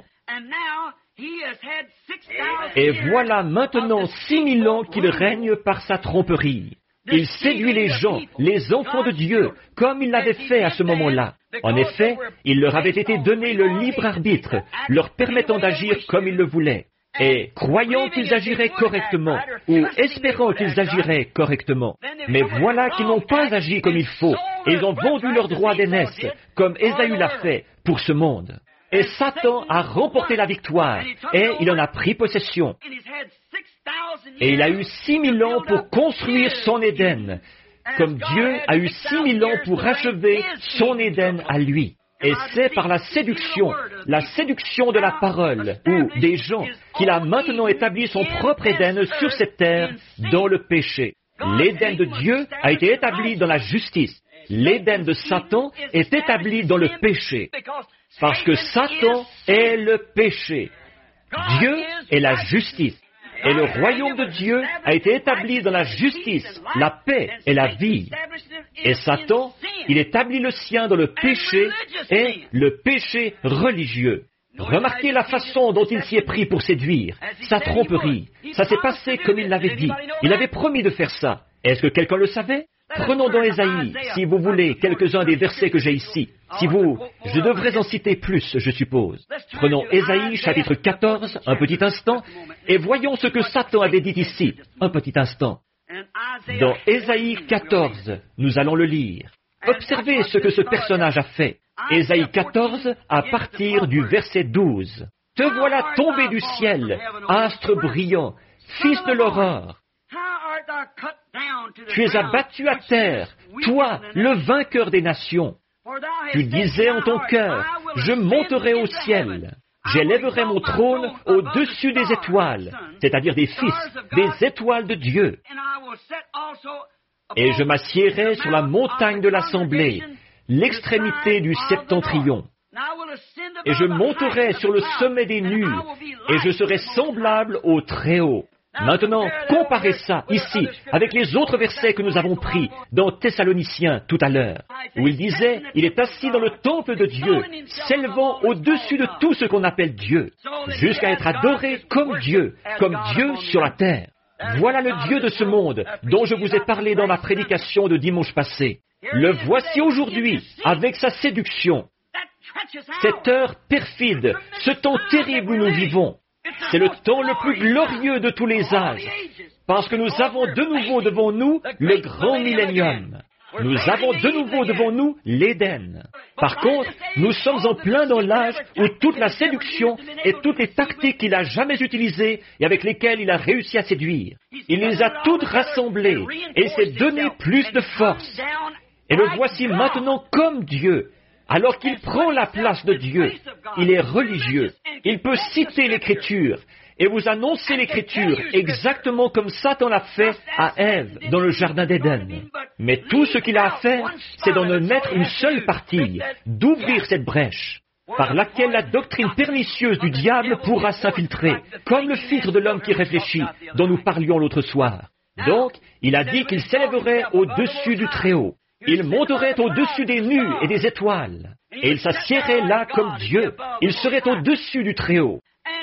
S2: Et voilà maintenant six mille ans qu'il règne par sa tromperie. Il séduit les gens, les enfants de Dieu, comme il l'avait fait à ce moment-là. En effet, il leur avait été donné le libre arbitre, leur permettant d'agir comme ils le voulaient. Et croyant qu'ils agiraient correctement, ou espérant qu'ils agiraient correctement. Mais voilà qu'ils n'ont pas agi comme il faut, et ils ont vendu leurs droits d'aînesse, comme Ésaü l'a fait, pour ce monde. Et Satan a remporté la victoire, et il en a pris possession. Et il a eu six mille ans pour construire son Éden, comme Dieu a eu six mille ans pour achever son Éden à lui. Et c'est par la séduction, la séduction de la parole, ou des gens, qu'il a maintenant établi son propre Éden sur cette terre, dans le péché. L'Éden de Dieu a été établi dans la justice. L'Éden de Satan est établi dans le péché. Parce que Satan est le péché. Dieu est la justice. Et le royaume de Dieu a été établi dans la justice, la paix et la vie. Et Satan, il établit le sien dans le péché et le péché religieux. Remarquez la façon dont il s'y est pris pour séduire, sa tromperie. Ça s'est passé comme il l'avait dit. Il avait promis de faire ça. Est-ce que quelqu'un le savait? Prenons dans Ésaïe, si vous voulez, quelques-uns des versets que j'ai ici. Si vous, je devrais en citer plus, je suppose. Prenons Ésaïe, chapitre quatorze, un petit instant, et voyons ce que Satan avait dit ici, un petit instant. Dans Ésaïe quatorze, nous allons le lire. Observez ce que ce personnage a fait. Ésaïe quatorze, à partir du verset douze. « Te voilà tombé du ciel, astre brillant, fils de l'aurore. Tu es abattu à terre, toi, le vainqueur des nations. Tu disais en ton cœur, je monterai au ciel. J'élèverai mon trône au-dessus des étoiles, c'est-à-dire des fils, des étoiles de Dieu. Et je m'assiérai sur la montagne de l'assemblée, l'extrémité du septentrion. Et je monterai sur le sommet des nues, et je serai semblable au Très-Haut. » Maintenant, comparez ça ici avec les autres versets que nous avons pris dans Thessaloniciens tout à l'heure, où il disait, il est assis dans le temple de Dieu, s'élevant au-dessus de tout ce qu'on appelle Dieu, jusqu'à être adoré comme Dieu, comme Dieu sur la terre. Voilà le Dieu de ce monde dont je vous ai parlé dans ma prédication de dimanche passé. Le voici aujourd'hui avec sa séduction. Cette heure perfide, ce temps terrible où nous vivons, c'est le temps le plus glorieux de tous les âges, parce que nous avons de nouveau devant nous le grand millénium. Nous avons de nouveau devant nous l'Éden. Par contre, nous sommes en plein dans l'âge où toute la séduction et toutes les tactiques qu'il a jamais utilisées et avec lesquelles il a réussi à séduire, il les a toutes rassemblées et s'est donné plus de force. Et le voici maintenant comme Dieu. Alors qu'il prend la place de Dieu, il est religieux. Il peut citer l'Écriture et vous annoncer l'Écriture exactement comme Satan l'a fait à Ève dans le jardin d'Éden. Mais tout ce qu'il a à faire, c'est d'en mettre une seule partie, d'ouvrir cette brèche, par laquelle la doctrine pernicieuse du diable pourra s'infiltrer, comme le filtre de l'homme qui réfléchit, dont nous parlions l'autre soir. Donc, il a dit qu'il s'élèverait au-dessus du Très-Haut. Il monterait au-dessus des nues et des étoiles, et il s'assiérait là comme Dieu. Il serait au-dessus du Très-Haut.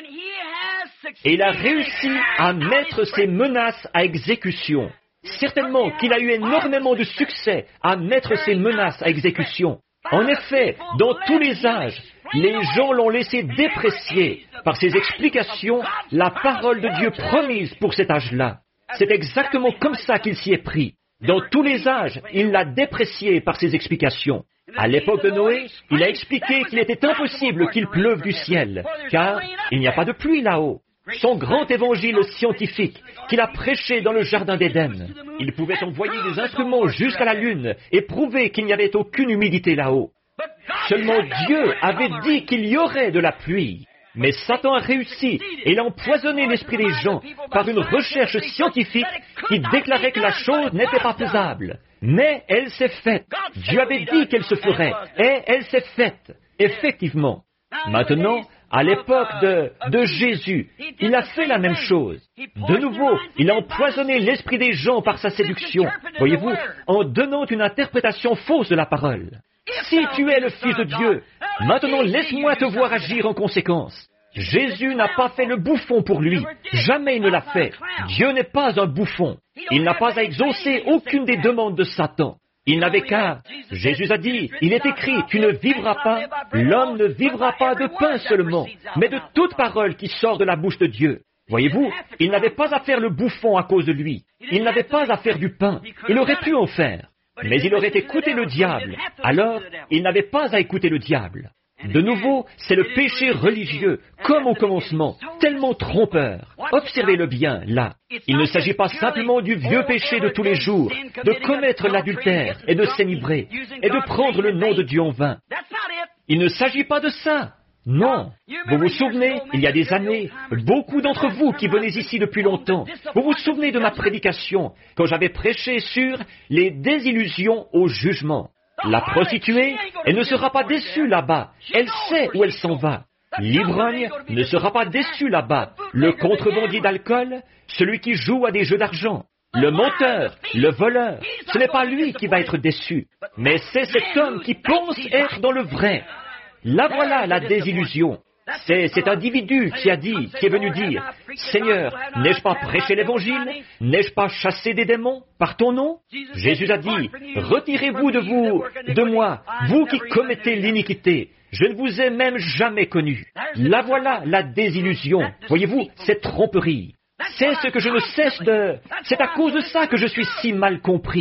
S2: Et il a réussi à mettre ses menaces à exécution. Certainement qu'il a eu énormément de succès à mettre ses menaces à exécution. En effet, dans tous les âges, les gens l'ont laissé déprécier par ses explications la parole de Dieu promise pour cet âge-là. C'est exactement comme ça qu'il s'y est pris. Dans tous les âges, il l'a déprécié par ses explications. À l'époque de Noé, il a expliqué qu'il était impossible qu'il pleuve du ciel, car il n'y a pas de pluie là-haut. Son grand évangile scientifique qu'il a prêché dans le jardin d'Éden, il pouvait envoyer des instruments jusqu'à la lune et prouver qu'il n'y avait aucune humidité là-haut. Seulement Dieu avait dit qu'il y aurait de la pluie. Mais Satan a réussi et il a empoisonné l'esprit des gens par une recherche scientifique qui déclarait que la chose n'était pas faisable. Mais elle s'est faite. Dieu avait dit qu'elle se ferait et elle s'est faite. Effectivement. Maintenant, à l'époque de, de Jésus, il a fait la même chose. De nouveau, il a empoisonné l'esprit des gens par sa séduction. Voyez-vous, en donnant une interprétation fausse de la parole. Si tu es le Fils de Dieu, maintenant laisse-moi te voir agir en conséquence. Jésus n'a pas fait le bouffon pour lui. Jamais il ne l'a fait. Dieu n'est pas un bouffon. Il n'a pas à exaucer aucune des demandes de Satan. Il n'avait qu'à. Jésus a dit, il est écrit, tu ne vivras pas, l'homme ne vivra pas de pain seulement, mais de toute parole qui sort de la bouche de Dieu. Voyez-vous, il n'avait pas à faire le bouffon à cause de lui. Il n'avait pas à faire du pain. Il aurait pu en faire. Mais il aurait écouté le diable. Alors, il n'avait pas à écouter le diable. De nouveau, c'est le péché religieux, comme au commencement, tellement trompeur. Observez-le bien, là. Il ne s'agit pas simplement du vieux péché de tous les jours, de commettre l'adultère et de s'énivrer, et de prendre le nom de Dieu en vain. Il ne s'agit pas de ça. Non. Vous vous souvenez, il y a des années, beaucoup d'entre vous qui venez ici depuis longtemps, vous vous souvenez de ma prédication, quand j'avais prêché sur les désillusions au jugement. La prostituée, elle ne sera pas déçue là-bas. Elle sait où elle s'en va. L'ivrogne ne sera pas déçu là-bas. Le contrebandier d'alcool, celui qui joue à des jeux d'argent. Le menteur, le voleur, ce n'est pas lui qui va être déçu, mais c'est cet homme qui pense être dans le vrai. Là voilà la désillusion. C'est cet individu qui a dit, qui est venu dire, « Seigneur, n'ai-je pas prêché l'Évangile? N'ai-je pas chassé des démons par ton nom ?» Jésus a dit, « Retirez-vous de vous, de moi, vous qui commettez l'iniquité. Je ne vous ai même jamais connu. » Là voilà la désillusion. Voyez-vous, cette tromperie. C'est ce que je ne cesse de... C'est à cause de ça que je suis si mal compris.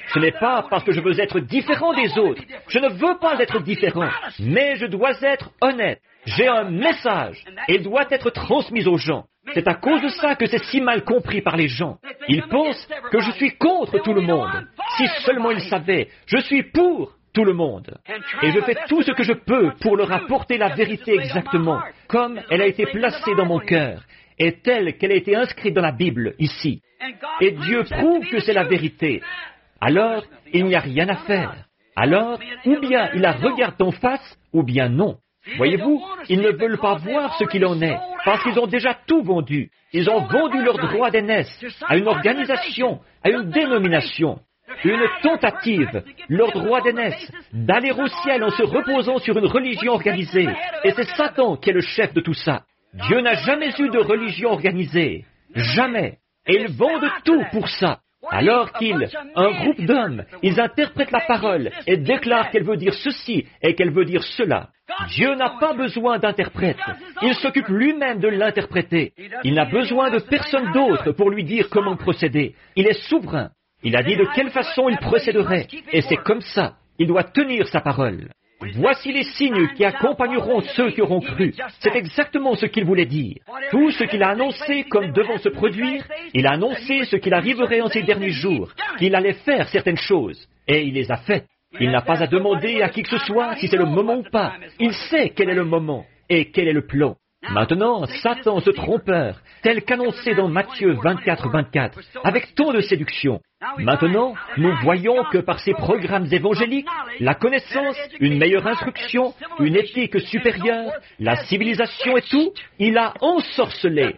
S2: Ce n'est pas parce que je veux être différent des autres. Je ne veux pas être différent, mais je dois être honnête. J'ai un message et il doit être transmis aux gens. C'est à cause de ça que c'est si mal compris par les gens. Ils pensent que je suis contre tout le monde. Si seulement ils savaient, je suis pour tout le monde. Et je fais tout ce que je peux pour leur apporter la vérité exactement, comme elle a été placée dans mon cœur, et telle qu'elle a été inscrite dans la Bible, ici. Et Dieu prouve que c'est la vérité. Alors, il n'y a rien à faire. Alors, ou bien ils la regardent en face, ou bien non. Voyez-vous, ils ne veulent pas voir ce qu'il en est, parce qu'ils ont déjà tout vendu. Ils ont vendu leur droit d'aînesse à une organisation, à une dénomination, une tentative, leur droit d'aînesse, d'aller au ciel en se reposant sur une religion organisée. Et c'est Satan qui est le chef de tout ça. Dieu n'a jamais eu de religion organisée. Jamais. Et ils vendent tout pour ça. Alors qu'ils, un groupe d'hommes, ils interprètent la parole et déclarent qu'elle veut dire ceci et qu'elle veut dire cela. Dieu n'a pas besoin d'interprète. Il s'occupe lui-même de l'interpréter. Il n'a besoin de personne d'autre pour lui dire comment procéder. Il est souverain. Il a dit de quelle façon il procéderait. Et c'est comme ça. Il doit tenir sa parole. Voici les signes qui accompagneront ceux qui auront cru. C'est exactement ce qu'il voulait dire. Tout ce qu'il a annoncé comme devant se produire, il a annoncé ce qu'il arriverait en ces derniers jours, qu'il allait faire certaines choses, et il les a faites. Il n'a pas à demander à qui que ce soit si c'est le moment ou pas. Il sait quel est le moment et quel est le plan. Maintenant, Satan, ce trompeur, tel qu'annoncé dans Matthieu vingt-quatre, vingt-quatre, avec tant de séduction. Maintenant, nous voyons que par ces programmes évangéliques, la connaissance, une meilleure instruction, une éthique supérieure, la civilisation et tout, il a ensorcelé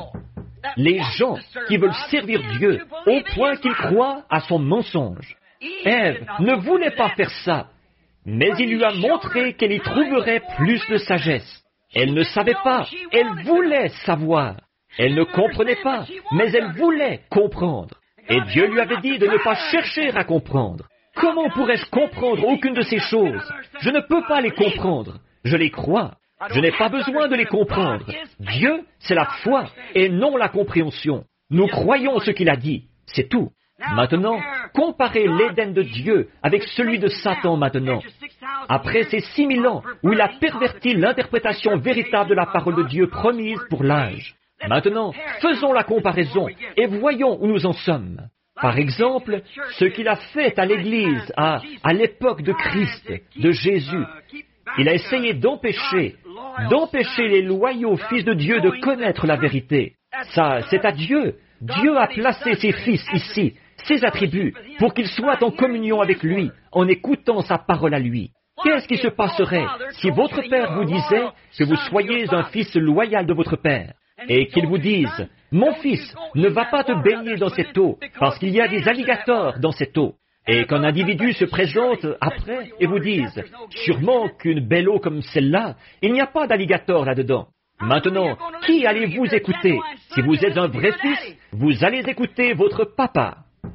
S2: les gens qui veulent servir Dieu au point qu'ils croient à son mensonge. Ève ne voulait pas faire ça, mais il lui a montré qu'elle y trouverait plus de sagesse. Elle ne savait pas, elle voulait savoir. Elle ne comprenait pas, mais elle voulait comprendre. Et Dieu lui avait dit de ne pas chercher à comprendre. Comment pourrais-je comprendre aucune de ces choses? Je ne peux pas les comprendre. Je les crois. Je n'ai pas besoin de les comprendre. Dieu, c'est la foi et non la compréhension. Nous croyons ce qu'il a dit. C'est tout. Maintenant, comparez l'Éden de Dieu avec celui de Satan maintenant. Après ces six mille ans où il a perverti l'interprétation véritable de la parole de Dieu promise pour l'âge. Maintenant, faisons la comparaison et voyons où nous en sommes. Par exemple, ce qu'il a fait à l'Église à, à l'époque de Christ, de Jésus. Il a essayé d'empêcher, d'empêcher les loyaux fils de Dieu de connaître la vérité. Ça, c'est à Dieu. Dieu a placé ses fils ici, ses attributs, pour qu'ils soient en communion avec lui, en écoutant sa parole à lui. Qu'est-ce qui se passerait si votre père vous disait que vous soyez un fils loyal de votre père, et qu'il vous dise, « Mon fils, ne va pas te baigner dans cette eau, parce qu'il y a des alligators dans cette eau. » Et qu'un individu se présente après et vous dise, « Sûrement qu'une belle eau comme celle-là, il n'y a pas d'alligator là-dedans. » Maintenant, qui allez-vous écouter? Si vous êtes un vrai fils, vous allez écouter votre papa.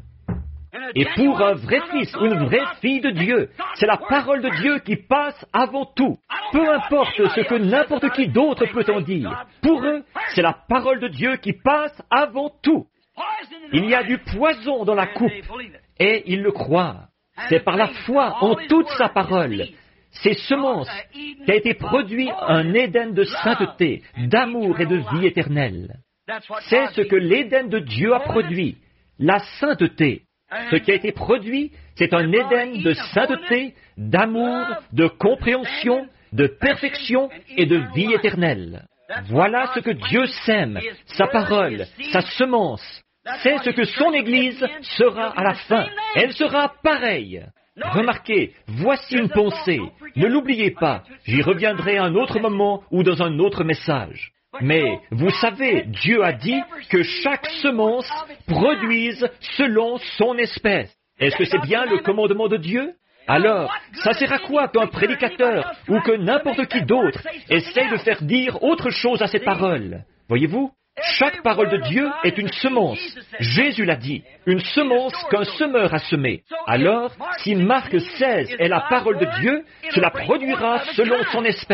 S2: Et pour un vrai fils ou une vraie fille de Dieu, c'est la parole de Dieu qui passe avant tout. Peu importe ce que n'importe qui d'autre peut en dire. Pour eux, c'est la parole de Dieu qui passe avant tout. Il y a du poison dans la coupe, et ils le croient. C'est par la foi en toute sa parole. Ces semences qu'a été produit un Éden de sainteté, d'amour et de vie éternelle. C'est ce que l'Éden de Dieu a produit, la sainteté. Ce qui a été produit, c'est un Éden de sainteté, d'amour, de compréhension, de perfection et de vie éternelle. Voilà ce que Dieu sème, sa parole, sa semence. C'est ce que son Église sera à la fin. Elle sera pareille. Remarquez, voici une pensée. Ne l'oubliez pas. J'y reviendrai à un autre moment ou dans un autre message. Mais, vous savez, Dieu a dit que chaque semence produise selon son espèce. Est-ce que c'est bien le commandement de Dieu? Alors, ça sert à quoi qu'un prédicateur ou que n'importe qui d'autre essaye de faire dire autre chose à cette parole? Voyez-vous? Chaque parole de Dieu est une semence. Jésus l'a dit, une semence qu'un semeur a semée. Alors, si Marc seize est la parole de Dieu, cela produira selon son espèce.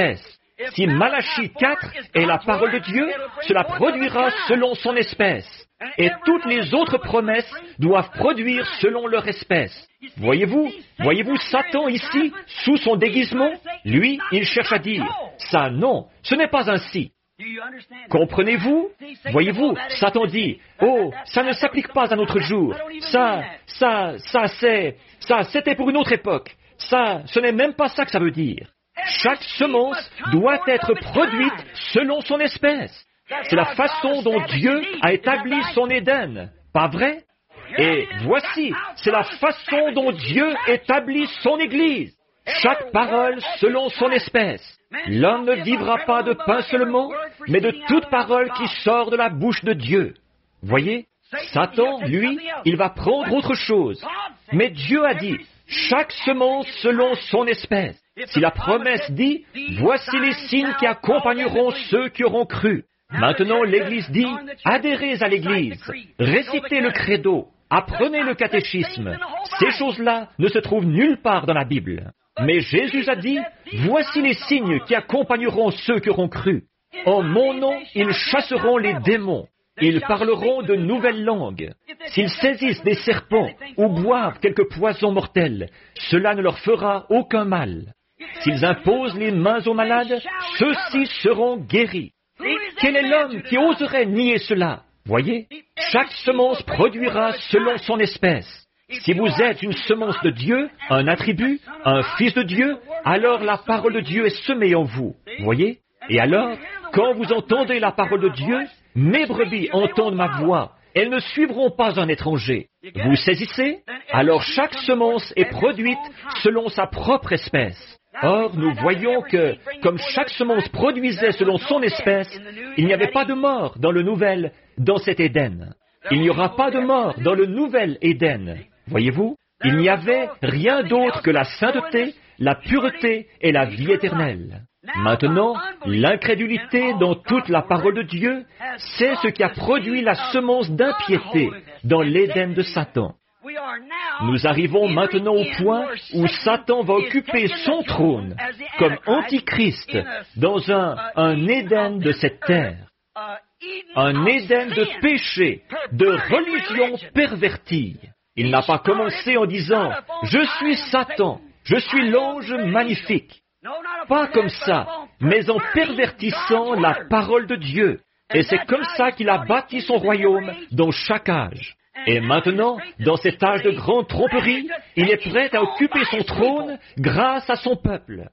S2: Si Malachie quatre est la parole de Dieu, cela produira selon son espèce. Et toutes les autres promesses doivent produire selon leur espèce. Voyez-vous, voyez-vous Satan ici, sous son déguisement? Lui, il cherche à dire, ça non, ce n'est pas ainsi. Comprenez-vous? Voyez-vous, Satan dit, oh, ça ne s'applique pas à notre jour. Ça, ça, ça c'est, ça, c'était pour une autre époque. Ça, ce n'est même pas ça que ça veut dire. Chaque semence doit être produite selon son espèce. C'est la façon dont Dieu a établi son Éden, pas vrai? Et voici, c'est la façon dont Dieu établit son Église. Chaque parole selon son espèce. L'homme ne vivra pas de pain seulement, mais de toute parole qui sort de la bouche de Dieu. Voyez, Satan, lui, il va prendre autre chose. Mais Dieu a dit, chaque semence selon son espèce. Si la promesse dit, voici les signes qui accompagneront ceux qui auront cru. Maintenant, l'Église dit, adhérez à l'Église, récitez le credo, apprenez le catéchisme. Ces choses-là ne se trouvent nulle part dans la Bible. Mais Jésus a dit, voici les signes qui accompagneront ceux qui auront cru. En mon nom, ils chasseront les démons. Ils parleront de nouvelles langues. S'ils saisissent des serpents ou boivent quelques poisons mortels, cela ne leur fera aucun mal. S'ils imposent les mains aux malades, ceux-ci seront guéris. Quel est l'homme qui oserait nier cela? Voyez, chaque semence produira selon son espèce. Si vous êtes une semence de Dieu, un attribut, un fils de Dieu, alors la parole de Dieu est semée en vous. Voyez? Et alors, quand vous entendez la parole de Dieu, mes brebis entendent ma voix. Elles ne suivront pas un étranger. Vous saisissez? Alors chaque semence est produite selon sa propre espèce. Or, nous voyons que, comme chaque semence produisait selon son espèce, il n'y avait pas de mort dans le nouvel, dans cet Éden. Il n'y aura pas de mort dans le nouvel Éden. Voyez-vous? Il n'y avait rien d'autre que la sainteté, la pureté et la vie éternelle. Maintenant, l'incrédulité dans toute la parole de Dieu, c'est ce qui a produit la semence d'impiété dans l'Éden de Satan. Nous arrivons maintenant au point où Satan va occuper son trône comme antichrist dans un, un Éden de cette terre. Un Éden de péché, de religion pervertie. Il n'a pas commencé en disant « Je suis Satan, je suis l'ange magnifique ». Pas comme ça, mais en pervertissant la parole de Dieu. Et c'est comme ça qu'il a bâti son royaume dans chaque âge. Et maintenant, dans cet âge de grande tromperie, il est prêt à occuper son trône grâce à son peuple.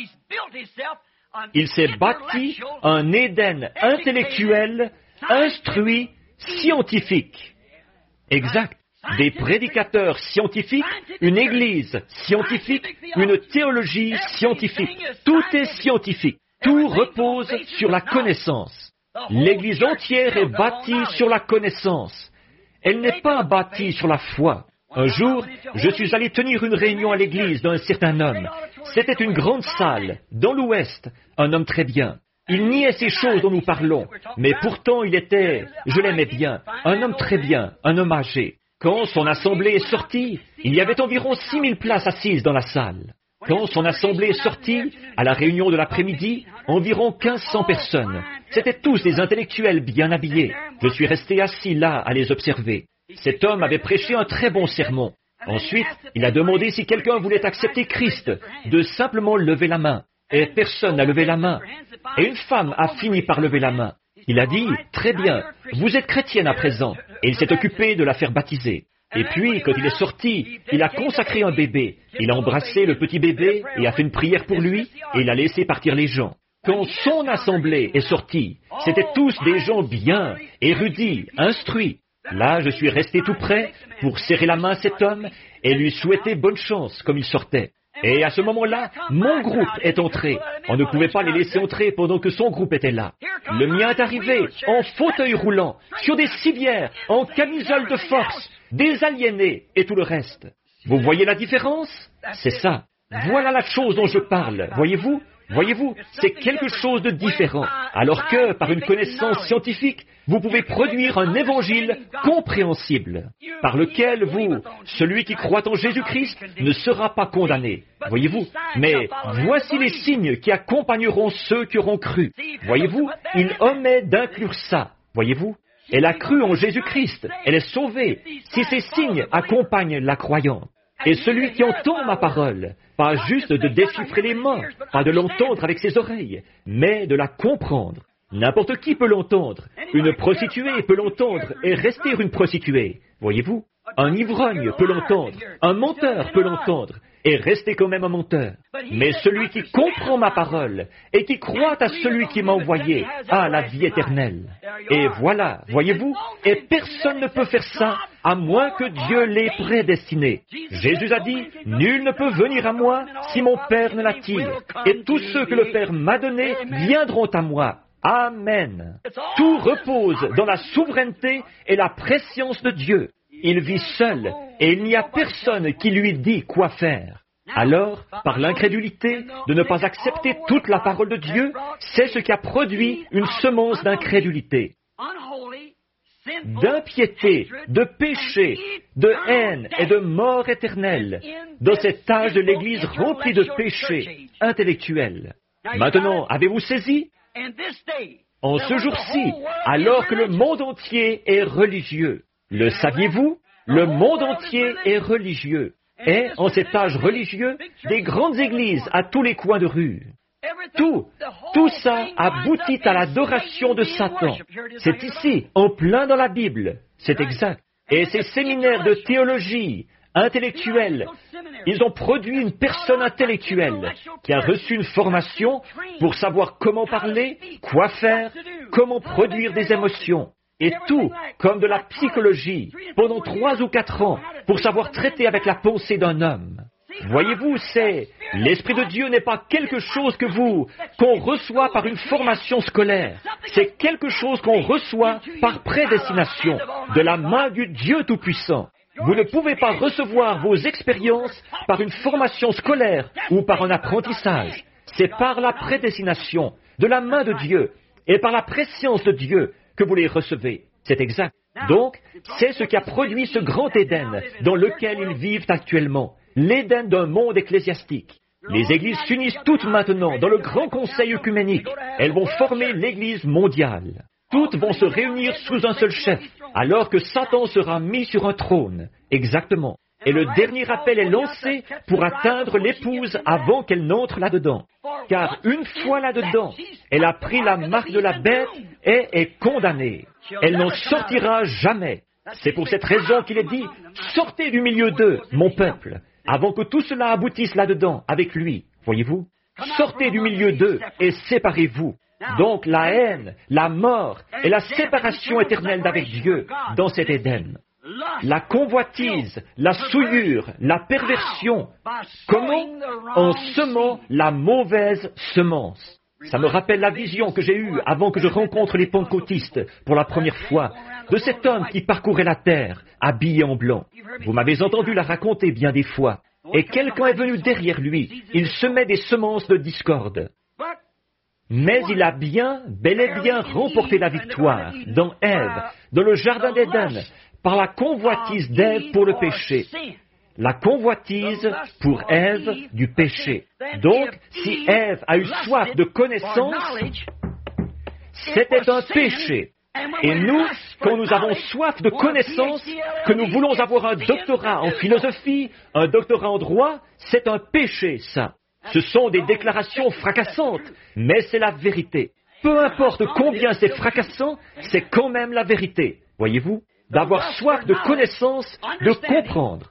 S2: Il s'est bâti un Éden intellectuel, instruit, scientifique. Exact. Des prédicateurs scientifiques, une église scientifique, une théologie scientifique. Tout est scientifique. Tout repose sur la connaissance. L'église entière est bâtie sur la connaissance. Elle n'est pas bâtie sur la foi. Un jour, je suis allé tenir une réunion à l'église d'un certain homme. C'était une grande salle, dans l'Ouest, un homme très bien. Il niait ces choses dont nous parlons, mais pourtant il était, je l'aimais bien, un homme très bien, un homme âgé. Quand son assemblée est sortie, il y avait environ six mille places assises dans la salle. Quand son assemblée est sortie, à la réunion de l'après-midi, environ quinze cents personnes. C'étaient tous des intellectuels bien habillés. Je suis resté assis là à les observer. Cet homme avait prêché un très bon sermon. Ensuite, il a demandé si quelqu'un voulait accepter Christ, de simplement lever la main. Et personne n'a levé la main. Et une femme a fini par lever la main. Il a dit, « Très bien, vous êtes chrétienne à présent. » Et il s'est occupé de la faire baptiser. Et puis, quand il est sorti, il a consacré un bébé. Il a embrassé le petit bébé et a fait une prière pour lui, et il a laissé partir les gens. Quand son assemblée est sortie, c'étaient tous des gens bien, érudits, instruits. Là, je suis resté tout près pour serrer la main à cet homme et lui souhaiter bonne chance comme il sortait. Et à ce moment-là, mon groupe est entré. On ne pouvait pas les laisser entrer pendant que son groupe était là. Le mien est arrivé en fauteuil roulant, sur des civières, en camisole de force, des aliénés et tout le reste. Vous voyez la différence? C'est ça. Voilà la chose dont je parle. Voyez-vous? Voyez-vous, c'est quelque chose de différent. Alors que, par une connaissance scientifique, vous pouvez produire un évangile compréhensible, par lequel vous, celui qui croit en Jésus-Christ, ne sera pas condamné. Voyez-vous, mais voici les signes qui accompagneront ceux qui auront cru. Voyez-vous, il omet d'inclure ça. Voyez-vous, elle a cru en Jésus-Christ, elle est sauvée, si ces signes accompagnent la croyante. Et celui qui entend ma parole, pas juste de déchiffrer les mots, pas de l'entendre avec ses oreilles, mais de la comprendre. N'importe qui peut l'entendre. Une prostituée peut l'entendre et rester une prostituée. Voyez-vous, un ivrogne peut l'entendre, un menteur peut l'entendre et rester quand même un menteur. Mais celui qui comprend ma parole et qui croit à celui qui m'a envoyé a la vie éternelle. Et voilà, voyez-vous, et personne ne peut faire ça à moins que Dieu l'ait prédestiné. Jésus a dit, « Nul ne peut venir à moi si mon Père ne l'attire, et tous ceux que le Père m'a donnés viendront à moi. » Amen. Tout repose dans la souveraineté et la préscience de Dieu. Il vit seul et il n'y a personne qui lui dit quoi faire. Alors, par l'incrédulité, de ne pas accepter toute la parole de Dieu, c'est ce qui a produit une semence d'incrédulité, d'impiété, de péché, de haine et de mort éternelle, dans cet âge de l'Église rempli de péchés intellectuels. Maintenant, avez-vous saisi? En ce jour-ci, alors que le monde entier est religieux, le saviez-vous? Le monde entier est religieux. Et, en cet âge religieux, des grandes églises à tous les coins de rue. Tout, tout ça aboutit à l'adoration de Satan. C'est ici, en plein dans la Bible. C'est exact. Et ces séminaires de théologie intellectuelle, ils ont produit une personne intellectuelle qui a reçu une formation pour savoir comment parler, quoi faire, comment produire des émotions. Et tout, comme de la psychologie, pendant trois ou quatre ans, pour savoir traiter avec la pensée d'un homme. Voyez-vous, c'est... L'Esprit de Dieu n'est pas quelque chose que vous... qu'on reçoit par une formation scolaire. C'est quelque chose qu'on reçoit par prédestination, de la main du Dieu Tout-Puissant. Vous ne pouvez pas recevoir vos expériences par une formation scolaire ou par un apprentissage. C'est par la prédestination, de la main de Dieu, et par la préscience de Dieu que vous les recevez. C'est exact. Donc, c'est ce qui a produit ce grand Éden dans lequel ils vivent actuellement, l'Éden d'un monde ecclésiastique. Les églises s'unissent toutes maintenant dans le grand conseil œcuménique. Elles vont former l'Église mondiale. Toutes vont se réunir sous un seul chef, alors que Satan sera mis sur un trône. Exactement. Et le dernier appel est lancé pour atteindre l'épouse avant qu'elle n'entre là-dedans. Car une fois là-dedans, elle a pris la marque de la bête et est condamnée. Elle n'en sortira jamais. C'est pour cette raison qu'il est dit, « Sortez du milieu d'eux, mon peuple, avant que tout cela aboutisse là-dedans, avec lui. » Voyez-vous? Sortez du milieu d'eux et séparez-vous. Donc la haine, la mort et la séparation éternelle d'avec Dieu dans cet Éden. La convoitise, la souillure, la perversion. Comment? En semant la mauvaise semence. Ça me rappelle la vision que j'ai eue avant que je rencontre les pentecôtistes pour la première fois, de cet homme qui parcourait la terre, habillé en blanc. Vous m'avez entendu la raconter bien des fois. Et quelqu'un est venu derrière lui. Il semait des semences de discorde. Mais il a bien, bel et bien remporté la victoire dans Ève, dans le jardin d'Éden, par la convoitise d'Ève pour le péché. La convoitise pour Ève du péché. Donc, si Ève a eu soif de connaissance, c'était un péché. Et nous, quand nous avons soif de connaissance, que nous voulons avoir un doctorat en philosophie, un doctorat en droit, c'est un péché, ça. Ce sont des déclarations fracassantes, mais c'est la vérité. Peu importe combien c'est fracassant, c'est quand même la vérité. Voyez-vous? D'avoir soif de connaissance, de comprendre.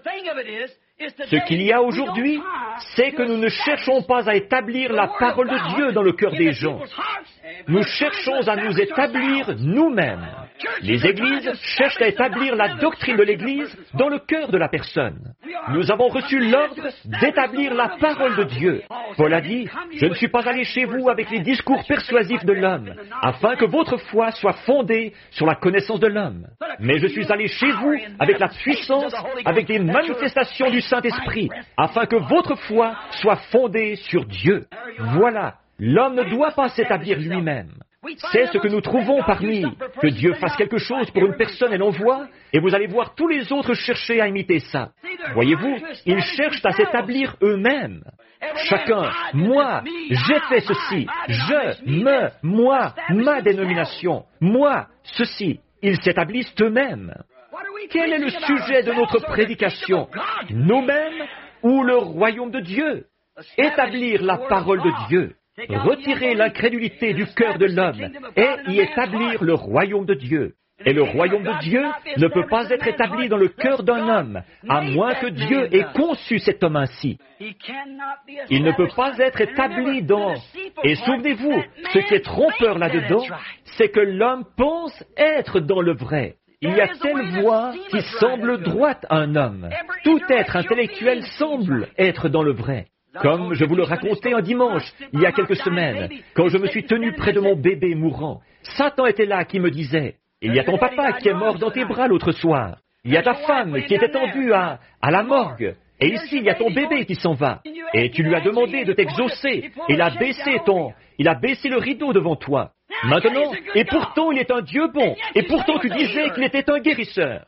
S2: Ce qu'il y a aujourd'hui, c'est que nous ne cherchons pas à établir la parole de Dieu dans le cœur des gens. Nous cherchons à nous établir nous-mêmes. Les églises cherchent à établir la doctrine de l'Église dans le cœur de la personne. Nous avons reçu l'ordre d'établir la parole de Dieu. Paul a dit, « Je ne suis pas allé chez vous avec les discours persuasifs de l'homme, afin que votre foi soit fondée sur la connaissance de l'homme. Mais je suis allé chez vous avec la puissance, avec des manifestations du Saint-Esprit, afin que votre foi soit fondée sur Dieu. » Voilà, l'homme ne doit pas s'établir lui-même. C'est ce que nous trouvons parmi, que Dieu fasse quelque chose pour une personne et l'on voit, et vous allez voir tous les autres chercher à imiter ça. Voyez-vous, ils cherchent à s'établir eux-mêmes. Chacun, moi, j'ai fait ceci, je, me, moi, ma dénomination, moi, ceci. Ils s'établissent eux-mêmes. Quel est le sujet de notre prédication? Nous-mêmes ou le royaume de Dieu? Établir la parole de Dieu. Retirer l'incrédulité du cœur de l'homme et y établir le royaume de Dieu. Et le royaume de Dieu ne peut pas être établi dans le cœur d'un homme, à moins que Dieu ait conçu cet homme ainsi. Il ne peut pas être établi dans... Et souvenez-vous, ce qui est trompeur là-dedans, c'est que l'homme pense être dans le vrai. Il y a telle voie qui semble droite à un homme. Tout être intellectuel semble être dans le vrai. Comme je vous le racontais un dimanche, il y a quelques semaines, quand je me suis tenu près de mon bébé mourant, Satan était là qui me disait, « Il y a ton papa qui est mort dans tes bras l'autre soir. Il y a ta femme qui est étendue à, à la morgue. Et ici, il y a ton bébé qui s'en va. Et tu lui as demandé de t'exaucer. Il a baissé ton, il a baissé le rideau devant toi. Maintenant, et pourtant il est un Dieu bon. Et pourtant tu disais qu'il était un guérisseur.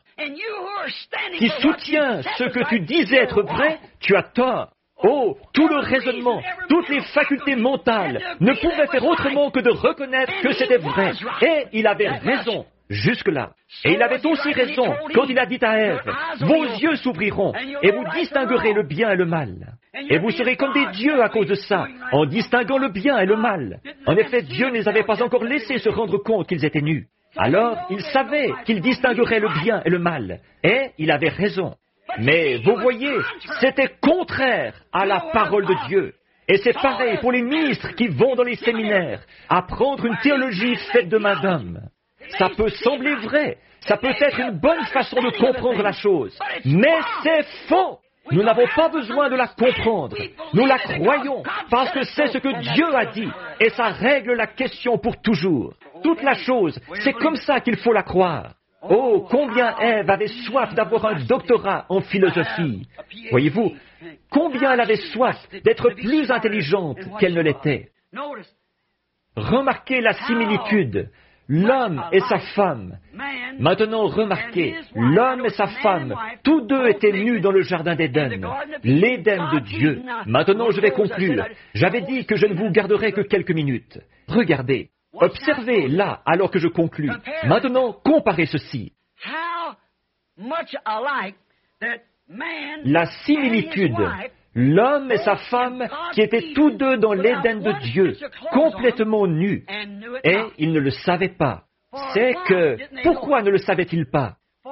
S2: Qui soutient ce que tu disais être vrai, tu as tort. Oh, tout le raisonnement, toutes les facultés mentales ne pouvaient faire autrement que de reconnaître que c'était vrai. Et il avait raison, jusque-là. Et il avait aussi raison quand il a dit à Ève, « Vos yeux s'ouvriront, et vous distinguerez le bien et le mal. Et vous serez comme des dieux à cause de ça, en distinguant le bien et le mal. » En effet, Dieu ne les avait pas encore laissés se rendre compte qu'ils étaient nus. Alors, il savait qu'il distinguerait le bien et le mal. Et il avait raison. Mais vous voyez, c'était contraire à la parole de Dieu. Et c'est pareil pour les ministres qui vont dans les séminaires, apprendre une théologie faite de main d'homme. Ça peut sembler vrai, ça peut être une bonne façon de comprendre la chose, mais c'est faux. Nous n'avons pas besoin de la comprendre. Nous la croyons parce que c'est ce que Dieu a dit, et ça règle la question pour toujours. Toute la chose, c'est comme ça qu'il faut la croire. Oh, combien Ève avait soif d'avoir un doctorat en philosophie. Voyez-vous, combien elle avait soif d'être plus intelligente qu'elle ne l'était. Remarquez la similitude. L'homme et sa femme. Maintenant, remarquez, l'homme et sa femme, tous deux étaient nus dans le jardin d'Éden, l'Éden de Dieu. Maintenant, je vais conclure. J'avais dit que je ne vous garderais que quelques minutes. Regardez. Observez là, alors que je conclus. Maintenant, comparez ceci. La similitude, l'homme et sa femme qui étaient tous deux dans l'Éden de Dieu, complètement nus, et ils ne le savaient pas. C'est que, pourquoi ne le savaient-ils pas?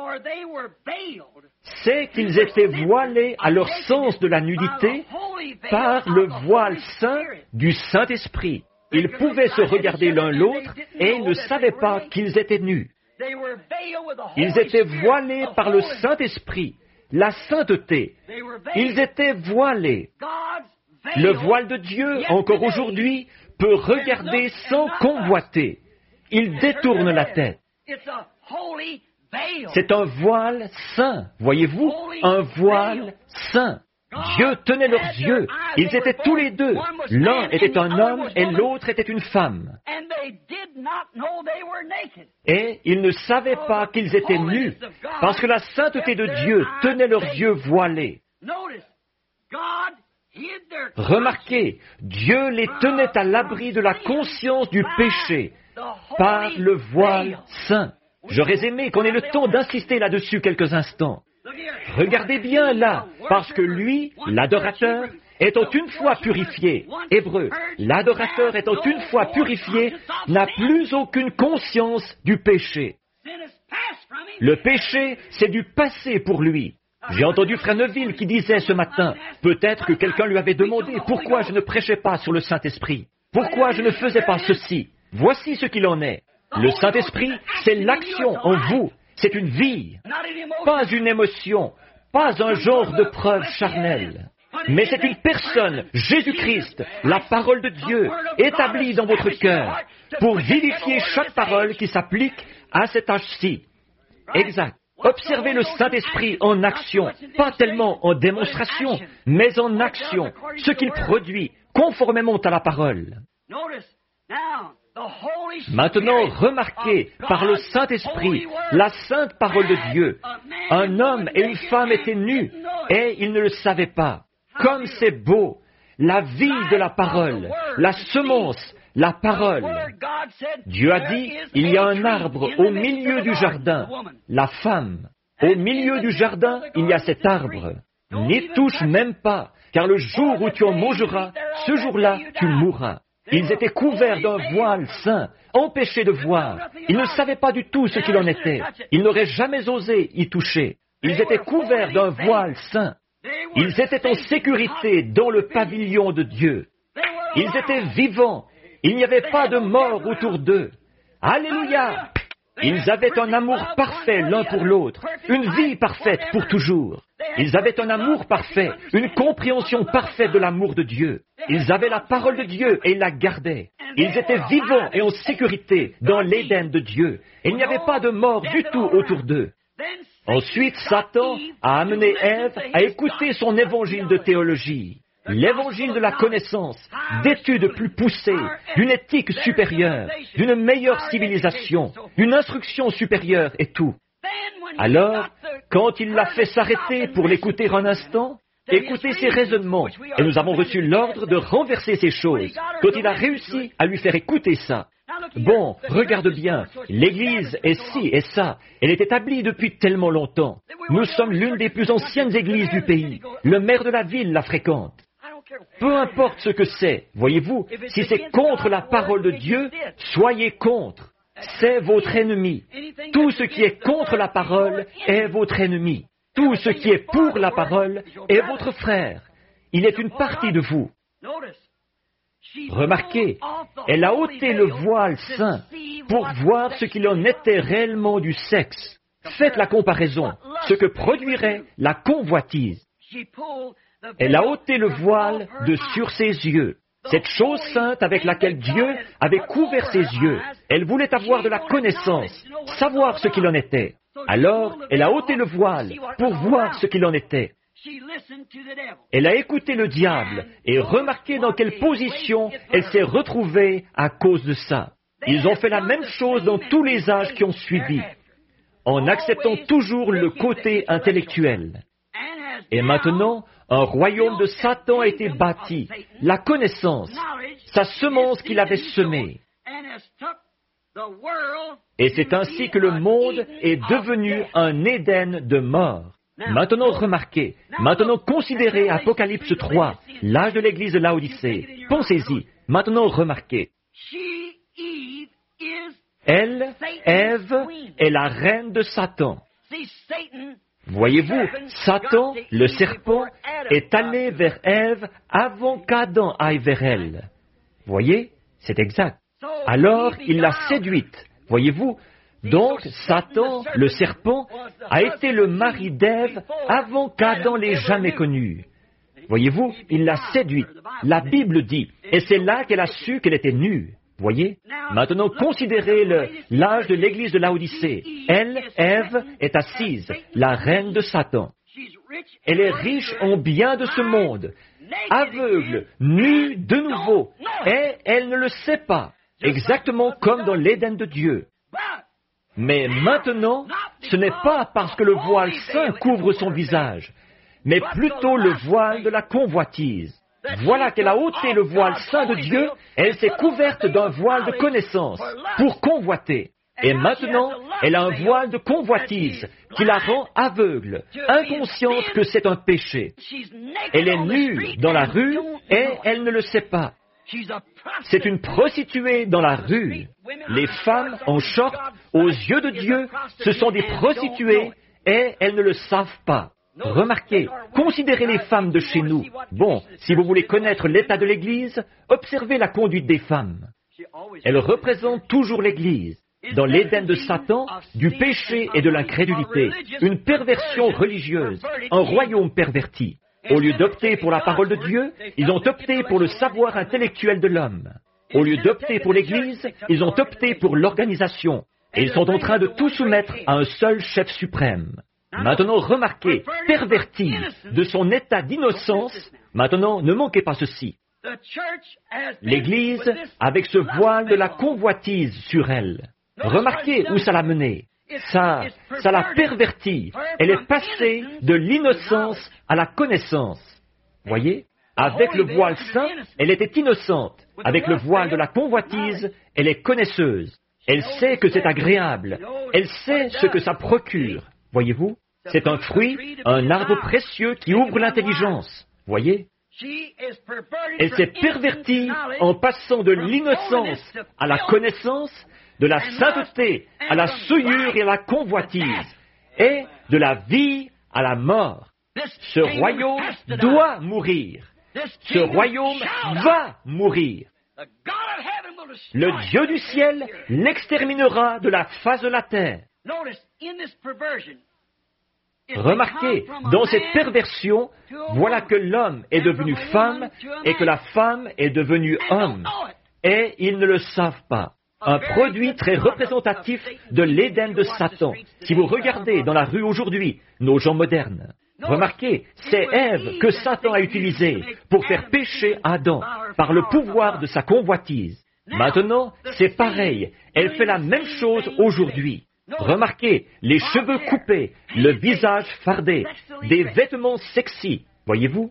S2: C'est qu'ils étaient voilés à leur sens de la nudité par le voile saint du Saint-Esprit. Ils pouvaient se regarder l'un l'autre et ils ne savaient pas qu'ils étaient nus. Ils étaient voilés par le Saint-Esprit, la sainteté. Ils étaient voilés. Le voile de Dieu, encore aujourd'hui, peut regarder sans convoiter. Il détourne la tête. C'est un voile saint, voyez-vous, un voile saint. Dieu tenait leurs yeux. Ils étaient tous les deux. L'un était un homme et l'autre était une femme. Et ils ne savaient pas qu'ils étaient nus, parce que la sainteté de Dieu tenait leurs yeux voilés. Remarquez, Dieu les tenait à l'abri de la conscience du péché par le voile saint. J'aurais aimé qu'on ait le temps d'insister là-dessus quelques instants. Regardez bien là, parce que lui, l'adorateur, étant une fois purifié, hébreu, l'adorateur étant une fois purifié, n'a plus aucune conscience du péché. Le péché, c'est du passé pour lui. J'ai entendu Frère Neville qui disait ce matin, peut-être que quelqu'un lui avait demandé pourquoi je ne prêchais pas sur le Saint-Esprit, pourquoi je ne faisais pas ceci. Voici ce qu'il en est. Le Saint-Esprit, c'est l'action en vous. C'est une vie, pas une émotion, pas un genre de preuve charnelle. Mais c'est une personne, Jésus-Christ, la parole de Dieu, établie dans votre cœur, pour vivifier chaque parole qui s'applique à cet âge-ci. Exact. Observez le Saint-Esprit en action, pas tellement en démonstration, mais en action, ce qu'il produit, conformément à la parole. Maintenant, remarquez, par le Saint-Esprit, la sainte parole de Dieu, un homme et une femme étaient nus, et ils ne le savaient pas. Comme c'est beau, la vie de la parole, la semence, la parole. Dieu a dit, il y a un arbre au milieu du jardin, la femme. Au milieu du jardin, il y a cet arbre. N'y touche même pas, car le jour où tu en mangeras, ce jour-là, tu mourras. Ils étaient couverts d'un voile saint, empêchés de voir. Ils ne savaient pas du tout ce qu'il en était. Ils n'auraient jamais osé y toucher. Ils étaient couverts d'un voile saint. Ils étaient en sécurité dans le pavillon de Dieu. Ils étaient vivants. Il n'y avait pas de mort autour d'eux. Alléluia! Ils avaient un amour parfait l'un pour l'autre, une vie parfaite pour toujours. Ils avaient un amour parfait, une compréhension parfaite de l'amour de Dieu. Ils avaient la parole de Dieu et ils la gardaient. Ils étaient vivants et en sécurité dans l'Éden de Dieu. Et il n'y avait pas de mort du tout autour d'eux. Ensuite, Satan a amené Ève à écouter son évangile de théologie, l'évangile de la connaissance, d'études plus poussées, d'une éthique supérieure, d'une meilleure civilisation, d'une instruction supérieure et tout. Alors, quand il l'a fait s'arrêter pour l'écouter un instant, écouter ses raisonnements, et nous avons reçu l'ordre de renverser ces choses, quand il a réussi à lui faire écouter ça. Bon, regarde bien, l'Église est ci et ça, elle est établie depuis tellement longtemps. Nous sommes l'une des plus anciennes églises du pays. Le maire de la ville la fréquente. Peu importe ce que c'est, voyez-vous, si c'est contre la parole de Dieu, soyez contre. C'est votre ennemi. Tout ce qui est contre la parole est votre ennemi. Tout ce qui est pour la parole est votre frère. Il est une partie de vous. Remarquez, elle a ôté le voile saint pour voir ce qu'il en était réellement du sexe. Faites la comparaison, ce que produirait la convoitise. Elle a ôté le voile de sur ses yeux. Cette chose sainte avec laquelle Dieu avait couvert ses yeux. Elle voulait avoir de la connaissance, savoir ce qu'il en était. Alors, elle a ôté le voile pour voir ce qu'il en était. Elle a écouté le diable et remarqué dans quelle position elle s'est retrouvée à cause de ça. Ils ont fait la même chose dans tous les âges qui ont suivi, en acceptant toujours le côté intellectuel. Et maintenant, un royaume de Satan a été bâti, la connaissance, sa semence qu'il avait semée. Et c'est ainsi que le monde est devenu un Éden de mort. Maintenant remarquez, maintenant considérez Apocalypse trois, l'âge de l'église de Laodicée. Pensez-y, maintenant remarquez. Elle, Ève, est la reine de Satan. Voyez-vous, Satan, le serpent, est allé vers Ève avant qu'Adam aille vers elle. Voyez, c'est exact. Alors, il l'a séduite. Voyez-vous, donc Satan, le serpent, a été le mari d'Ève avant qu'Adam l'ait jamais connue. Voyez-vous, il l'a séduite. La Bible dit, et c'est là qu'elle a su qu'elle était nue. Voyez? Maintenant, considérez le, l'âge de l'église de Laodicée. Elle, Ève, est assise, la reine de Satan. Elle est riche en biens de ce monde, aveugle, nue de nouveau, et elle ne le sait pas, exactement comme dans l'Éden de Dieu. Mais maintenant, ce n'est pas parce que le voile saint couvre son visage, mais plutôt le voile de la convoitise. Voilà qu'elle a ôté le voile saint de Dieu, et elle s'est couverte d'un voile de connaissance pour convoiter. Et maintenant, elle a un voile de convoitise qui la rend aveugle, inconsciente que c'est un péché. Elle est nue dans la rue et elle ne le sait pas. C'est une prostituée dans la rue. Les femmes en short, aux yeux de Dieu, ce sont des prostituées et elles ne le savent pas. Remarquez, considérez les femmes de chez nous. Bon, si vous voulez connaître l'état de l'Église, observez la conduite des femmes. Elles représentent toujours l'Église. dans l'Éden de Satan, du péché et de l'incrédulité, une perversion religieuse, un royaume perverti. Au lieu d'opter pour la parole de Dieu, ils ont opté pour le savoir intellectuel de l'homme. Au lieu d'opter pour l'Église, ils ont opté pour l'organisation. Et ils sont en train de tout soumettre à un seul chef suprême. Maintenant, remarquez, perverti de son état d'innocence, maintenant, ne manquez pas ceci. L'Église, avec ce voile de la convoitise sur elle, remarquez où ça l'a menée. Ça, ça l'a pervertie. Elle est passée de l'innocence à la connaissance. Voyez? Avec le voile saint, elle était innocente. Avec le voile de la convoitise, elle est connaisseuse. Elle sait que c'est agréable. Elle sait ce que ça procure. Voyez-vous? C'est un fruit, un arbre précieux qui ouvre l'intelligence. Voyez? Elle s'est pervertie en passant de l'innocence à la connaissance, de la sainteté à la souillure et à la convoitise, et de la vie à la mort. Ce royaume doit mourir. Ce royaume va mourir. Le Dieu du ciel l'exterminera de la face de la terre. Remarquez, dans cette perversion, voilà que l'homme est devenu femme et que la femme est devenue homme. Et ils ne le savent pas. Un produit très représentatif de l'Éden de Satan. Si vous regardez dans la rue aujourd'hui, nos gens modernes, remarquez, c'est Ève que Satan a utilisée pour faire pécher Adam par le pouvoir de sa convoitise. Maintenant, c'est pareil. Elle fait la même chose aujourd'hui. Remarquez, les cheveux coupés, le visage fardé, des vêtements sexy. Voyez-vous?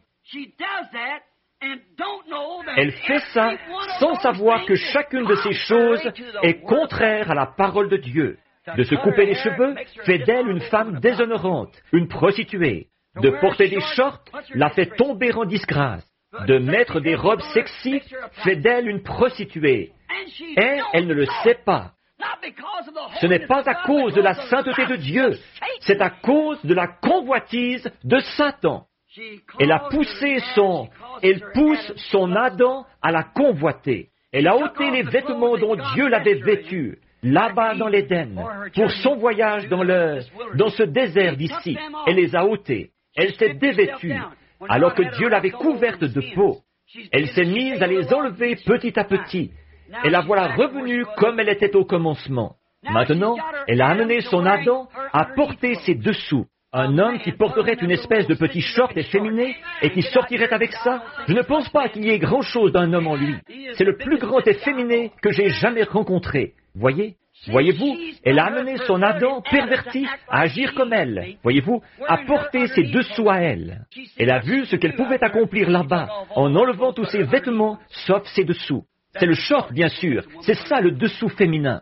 S2: Elle fait ça sans savoir que chacune de ces choses est contraire à la parole de Dieu. De se couper les cheveux fait d'elle une femme déshonorante, une prostituée. De porter des shorts la fait tomber en disgrâce. De mettre des robes sexy fait d'elle une prostituée. Et elle ne le sait pas. Ce n'est pas à cause de la sainteté de Dieu, c'est à cause de la convoitise de Satan. Elle a poussé son, elle pousse son Adam à la convoiter. Elle a ôté les vêtements dont Dieu l'avait vêtu, là-bas dans l'Éden, pour son voyage dans le, dans ce désert d'ici. Elle les a ôtés. Elle s'est dévêtue, alors que Dieu l'avait couverte de peau. Elle s'est mise à les enlever petit à petit. Et la voilà revenue comme elle était au commencement. Maintenant, elle a amené son Adam à porter ses dessous. Un homme qui porterait une espèce de petit short efféminé et qui sortirait avec ça, je ne pense pas qu'il y ait grand-chose d'un homme en lui. C'est le plus grand efféminé que j'ai jamais rencontré. Voyez? Voyez-vous? Elle a amené son Adam perverti à agir comme elle. Voyez-vous? À porter ses dessous à elle. Elle a vu ce qu'elle pouvait accomplir là-bas en enlevant tous ses vêtements sauf ses dessous. C'est le short, bien sûr. C'est ça le dessous féminin.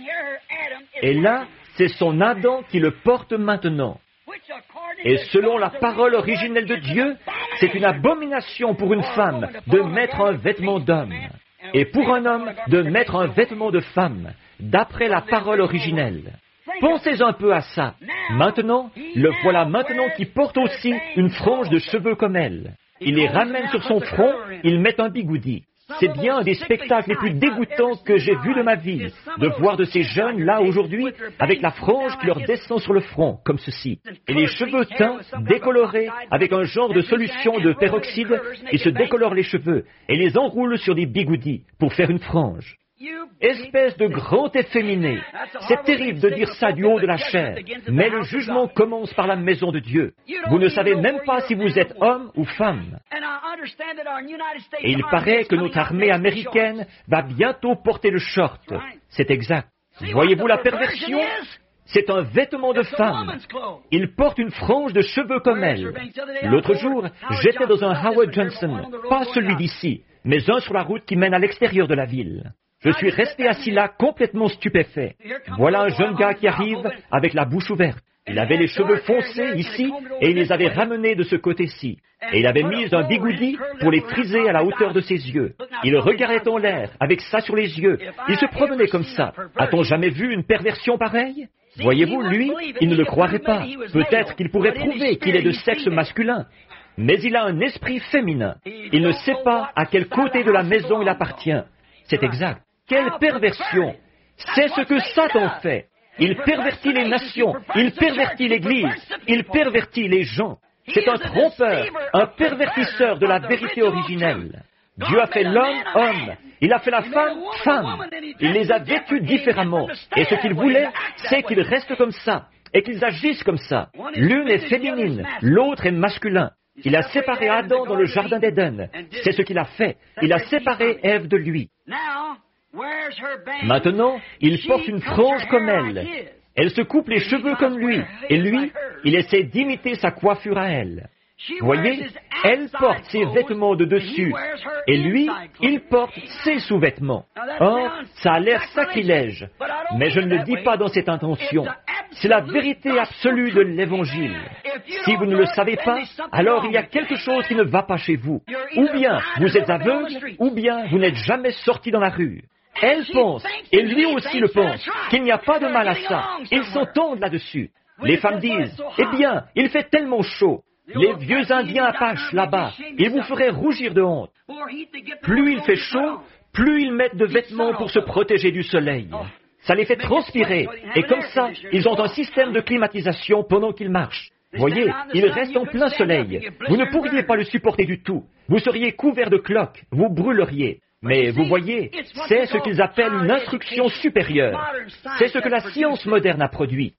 S2: Et là, c'est son Adam qui le porte maintenant. Et selon la parole originelle de Dieu, c'est une abomination pour une femme de mettre un vêtement d'homme, et pour un homme de mettre un vêtement de femme, d'après la parole originelle. Pensez un peu à ça. Maintenant, le voilà maintenant qui porte aussi une frange de cheveux comme elle. Il les ramène sur son front, il met un bigoudi. C'est bien un des spectacles les plus dégoûtants que j'ai vus de ma vie, de voir de ces jeunes là aujourd'hui avec la frange qui leur descend sur le front, comme ceci, et les cheveux teints, décolorés, avec un genre de solution de peroxyde, ils se décolorent les cheveux et les enroulent sur des bigoudis pour faire une frange. Espèce de grand efféminé. C'est terrible de dire ça du haut de la chair, mais le jugement commence par la maison de Dieu. Vous ne savez même pas si vous êtes homme ou femme. Et il paraît que notre armée américaine va bientôt porter le short. C'est exact. Voyez-vous la perversion? C'est un vêtement de femme. Il porte une frange de cheveux comme elle. L'autre jour, j'étais dans un Howard Johnson, pas celui d'ici, mais un sur la route qui mène à l'extérieur de la ville. Je suis resté assis là, complètement stupéfait. Voilà un jeune gars qui arrive avec la bouche ouverte. Il avait les cheveux foncés ici et il les avait ramenés de ce côté-ci. Et il avait mis un bigoudi pour les friser à la hauteur de ses yeux. Il regardait en l'air avec ça sur les yeux. Il se promenait comme ça. A-t-on jamais vu une perversion pareille? Voyez-vous, lui, il ne le croirait pas. Peut-être qu'il pourrait prouver qu'il est de sexe masculin. Mais il a un esprit féminin. Il ne sait pas à quel côté de la maison il appartient. C'est exact. Quelle perversion! C'est ce que Satan fait. Il pervertit les nations, il pervertit l'Église, il pervertit les gens. C'est un trompeur, un pervertisseur de la vérité originelle. Dieu a fait l'homme, homme. Il a fait la femme, femme. Il les a vêtus différemment. Et ce qu'il voulait, c'est qu'ils restent comme ça, et qu'ils agissent comme ça. L'une est féminine, l'autre est masculin. Il a séparé Adam dans le jardin d'Éden. C'est ce qu'il a fait. Il a séparé Ève de lui. Maintenant, il porte une frange comme elle. Elle se coupe les cheveux comme lui. Et lui, il essaie d'imiter sa coiffure à elle. Voyez, elle porte ses vêtements de dessus, et lui, il porte ses sous-vêtements. Or, ça a l'air sacrilège, mais je ne le dis pas dans cette intention. C'est la vérité absolue de l'Évangile. Si vous ne le savez pas, alors il y a quelque chose qui ne va pas chez vous. Ou bien vous êtes aveugle, ou bien vous n'êtes jamais sorti dans la rue. Elle pense, et lui aussi le pense, qu'il n'y a pas de mal à ça. Ils s'entendent là-dessus. Les femmes disent, « Eh bien, il fait tellement chaud. » Les vieux Indiens Apaches, là-bas, ils vous feraient rougir de honte. Plus il fait chaud, plus ils mettent de vêtements pour se protéger du soleil. Ça les fait transpirer, et comme ça, ils ont un système de climatisation pendant qu'ils marchent. Voyez, ils restent en plein soleil. Vous ne pourriez pas le supporter du tout. Vous seriez couvert de cloques, vous brûleriez. Mais vous voyez, c'est ce qu'ils appellent une instruction supérieure. C'est ce que la science moderne a produit.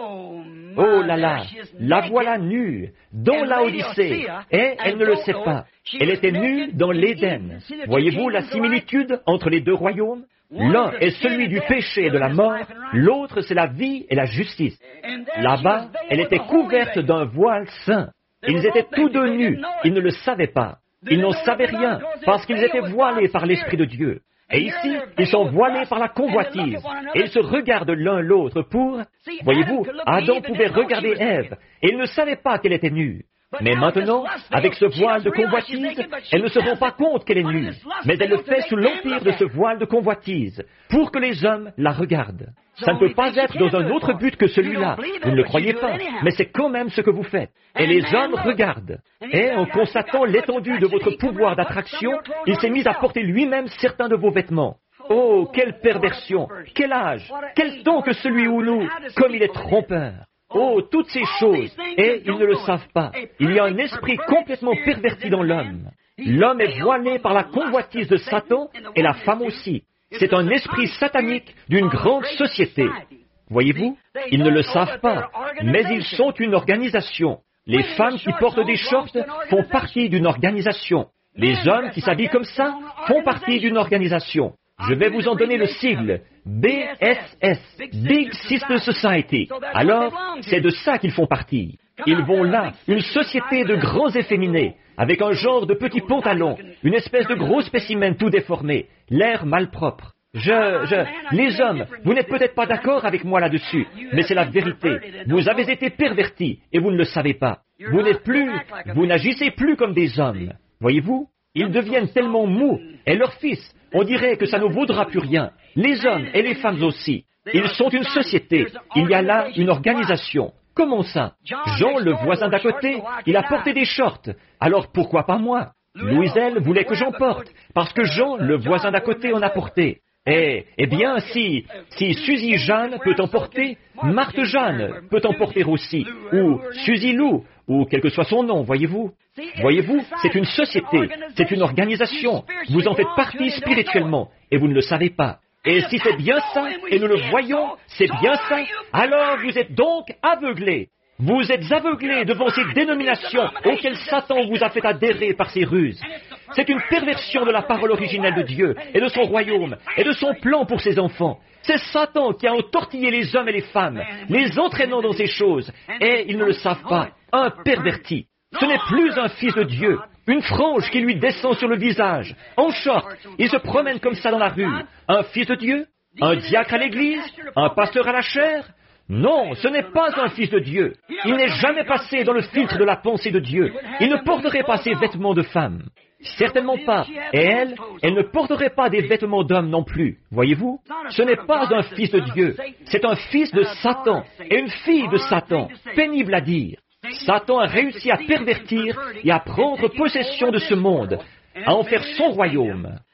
S2: Oh là là, la voilà nue, dans la Odyssée, et elle ne le sait pas. Elle était nue dans l'Éden. Voyez-vous la similitude entre les deux royaumes? L'un est celui du péché et de la mort, l'autre c'est la vie et la justice. Là-bas, elle était couverte d'un voile saint. Ils étaient tous deux nus, ils ne le savaient pas. Ils n'en savaient rien, parce qu'ils étaient voilés par l'Esprit de Dieu. Et ici, ils sont voilés par la convoitise, et ils se regardent l'un l'autre pour... Voyez-vous, Adam pouvait regarder Ève, et il ne savait pas qu'elle était nue. Mais maintenant, avec ce voile de convoitise, elle ne se rend pas compte qu'elle est nue, mais elle le fait sous l'empire de ce voile de convoitise, pour que les hommes la regardent. Ça ne peut pas être dans un autre but que celui-là. Vous ne le croyez pas, mais c'est quand même ce que vous faites. Et les hommes regardent. Et en constatant l'étendue de votre pouvoir d'attraction, il s'est mis à porter lui-même certains de vos vêtements. Oh, quelle perversion! Quel âge! Quel temps que celui où nous, comme il est trompeur! Oh, toutes ces choses, et ils ne le savent pas. Il y a un esprit complètement perverti dans l'homme. L'homme est voilé par la convoitise de Satan, et la femme aussi. C'est un esprit satanique d'une grande société. Voyez-vous, ils ne le savent pas, mais ils sont une organisation. Les femmes qui portent des shorts font partie d'une organisation. Les hommes qui s'habillent comme ça font partie d'une organisation. Je vais vous en donner le sigle, B S S, Big Sister Society. Alors, c'est de ça qu'ils font partie. Ils vont là, une société de grands efféminés, avec un genre de petits pantalons, une espèce de gros spécimen tout déformé, l'air malpropre. Je, je, les hommes, vous n'êtes peut-être pas d'accord avec moi là-dessus, mais c'est la vérité. Vous avez été pervertis, et vous ne le savez pas. Vous n'êtes plus, vous n'agissez plus comme des hommes. Voyez-vous? Ils deviennent tellement mous, et leurs fils, on dirait que ça ne vaudra plus rien. Les hommes et les femmes aussi. Ils sont une société. Il y a là une organisation. Comment ça? Jean, le voisin d'à côté, il a porté des shorts. Alors pourquoi pas moi? Louiselle voulait que j'en porte, parce que Jean, le voisin d'à côté, en a porté. Eh, eh bien, si, si Suzy Jeanne peut en porter, Marthe Jeanne peut en porter aussi, ou Suzy Lou, ou quel que soit son nom, voyez-vous. Voyez-vous, c'est une société, c'est une organisation. Vous en faites partie spirituellement, et vous ne le savez pas. Et si c'est bien ça, et nous le voyons, c'est bien ça, alors vous êtes donc aveuglés. Vous êtes aveuglés devant ces dénominations auxquelles Satan vous a fait adhérer par ses ruses. C'est une perversion de la parole originelle de Dieu, et de son royaume, et de son plan pour ses enfants. C'est Satan qui a entortillé les hommes et les femmes, les entraînant dans ces choses, et ils ne le savent pas. Un perverti. Ce n'est plus un fils de Dieu, une frange qui lui descend sur le visage, en short, il se promène comme ça dans la rue. Un fils de Dieu? Un diacre à l'église? Un pasteur à la chaire? Non, ce n'est pas un fils de Dieu. Il n'est jamais passé dans le filtre de la pensée de Dieu. Il ne porterait pas ses vêtements de femme. Certainement pas. Et elle, elle ne porterait pas des vêtements d'homme non plus. Voyez-vous? Ce n'est pas un fils de Dieu. C'est un fils de Satan et une fille de Satan. Pénible à dire. Satan a réussi à pervertir et à prendre possession de ce monde, à en faire son royaume.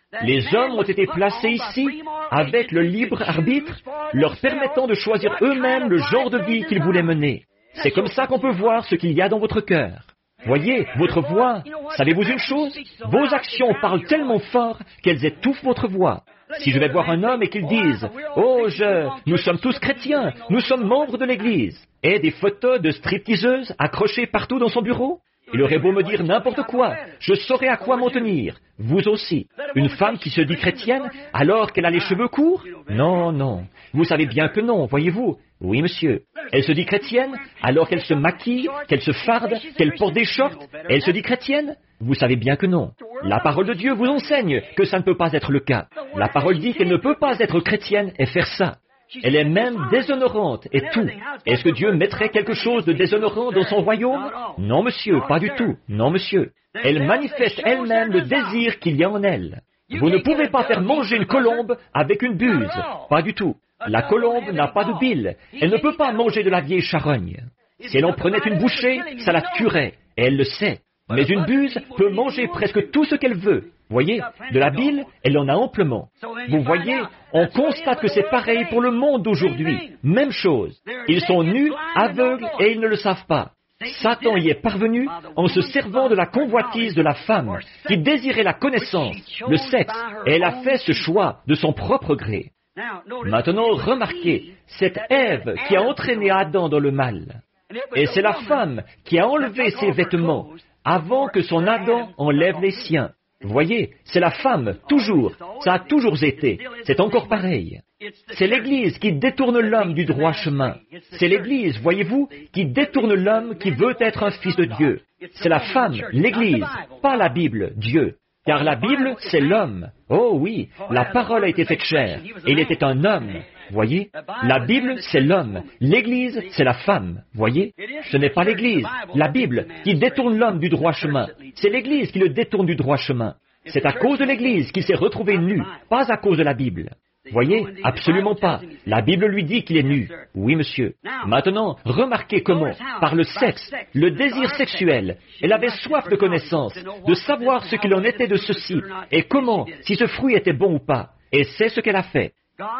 S2: Les hommes ont été placés ici avec le libre arbitre, leur permettant de choisir eux-mêmes le genre de vie qu'ils voulaient mener. C'est comme ça qu'on peut voir ce qu'il y a dans votre cœur. Voyez, votre voix, savez-vous une chose? Vos actions parlent tellement fort qu'elles étouffent votre voix. Si je vais voir un homme et qu'il dise « Oh, je, nous sommes tous chrétiens, nous sommes membres de l'Église » et des photos de stripteaseuses accrochées partout dans son bureau, il aurait beau me dire n'importe quoi, je saurais à quoi m'en tenir. Vous aussi. Une femme qui se dit chrétienne alors qu'elle a les cheveux courts? Non, non. Vous savez bien que non, voyez-vous. Oui, monsieur. Elle se dit chrétienne alors qu'elle se maquille, qu'elle se farde, qu'elle porte des shorts. Elle se dit chrétienne? Vous savez bien que non. La parole de Dieu vous enseigne que ça ne peut pas être le cas. La parole dit qu'elle ne peut pas être chrétienne et faire ça. Elle est même déshonorante et tout. Est-ce que Dieu mettrait quelque chose de déshonorant dans son royaume? Non, monsieur, pas du tout. Non, monsieur. Elle manifeste elle-même le désir qu'il y a en elle. Vous ne pouvez pas faire manger une colombe avec une buse. Pas du tout. La colombe n'a pas de bile. Elle ne peut pas manger de la vieille charogne. Si elle en prenait une bouchée, ça la tuerait. Et elle le sait. Mais une buse peut manger presque tout ce qu'elle veut. Voyez, de la bile, elle en a amplement. Vous voyez, on constate que c'est pareil pour le monde d'aujourd'hui. Même chose. Ils sont nus, aveugles et ils ne le savent pas. Satan y est parvenu en se servant de la convoitise de la femme qui désirait la connaissance, le sexe, et elle a fait ce choix de son propre gré. Maintenant, remarquez, cette Ève qui a entraîné Adam dans le mal. Et c'est la femme qui a enlevé ses vêtements avant que son Adam enlève les siens. Voyez, c'est la femme, toujours. Ça a toujours été. C'est encore pareil. C'est l'Église qui détourne l'homme du droit chemin. C'est l'Église, voyez-vous, qui détourne l'homme qui veut être un fils de Dieu. C'est la femme, l'Église, pas la Bible, Dieu. Car la Bible, c'est l'homme. Oh oui, la parole a été faite chair, et il était un homme. Voyez, la Bible, c'est l'homme. L'Église, c'est la femme. Voyez, ce n'est pas l'Église, la Bible, qui détourne l'homme du droit chemin. C'est l'Église qui le détourne du droit chemin. C'est à cause de l'Église qu'il s'est retrouvé nu, pas à cause de la Bible. Voyez, absolument pas. La Bible lui dit qu'il est nu. Oui, monsieur. Maintenant, remarquez comment, par le sexe, le désir sexuel, elle avait soif de connaissance, de savoir ce qu'il en était de ceci, et comment, si ce fruit était bon ou pas. Et c'est ce qu'elle a fait.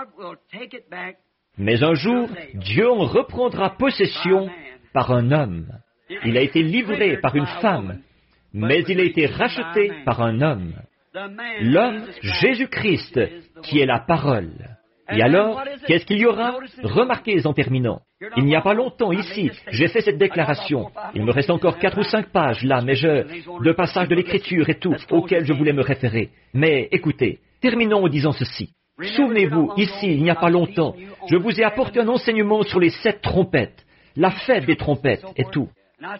S2: Mais un jour, Dieu en reprendra possession par un homme. Il a été livré par une femme, mais il a été racheté par un homme. L'homme, Jésus-Christ, qui est la parole. Et alors, qu'est-ce qu'il y aura? Remarquez en terminant. Il n'y a pas longtemps, ici, j'ai fait cette déclaration. Il me reste encore quatre ou cinq pages là, mais je... de passages de l'Écriture et tout, auxquels je voulais me référer. Mais écoutez, terminons en disant ceci. Souvenez-vous, ici, il n'y a pas longtemps, je vous ai apporté un enseignement sur les sept trompettes, la fête des trompettes et tout.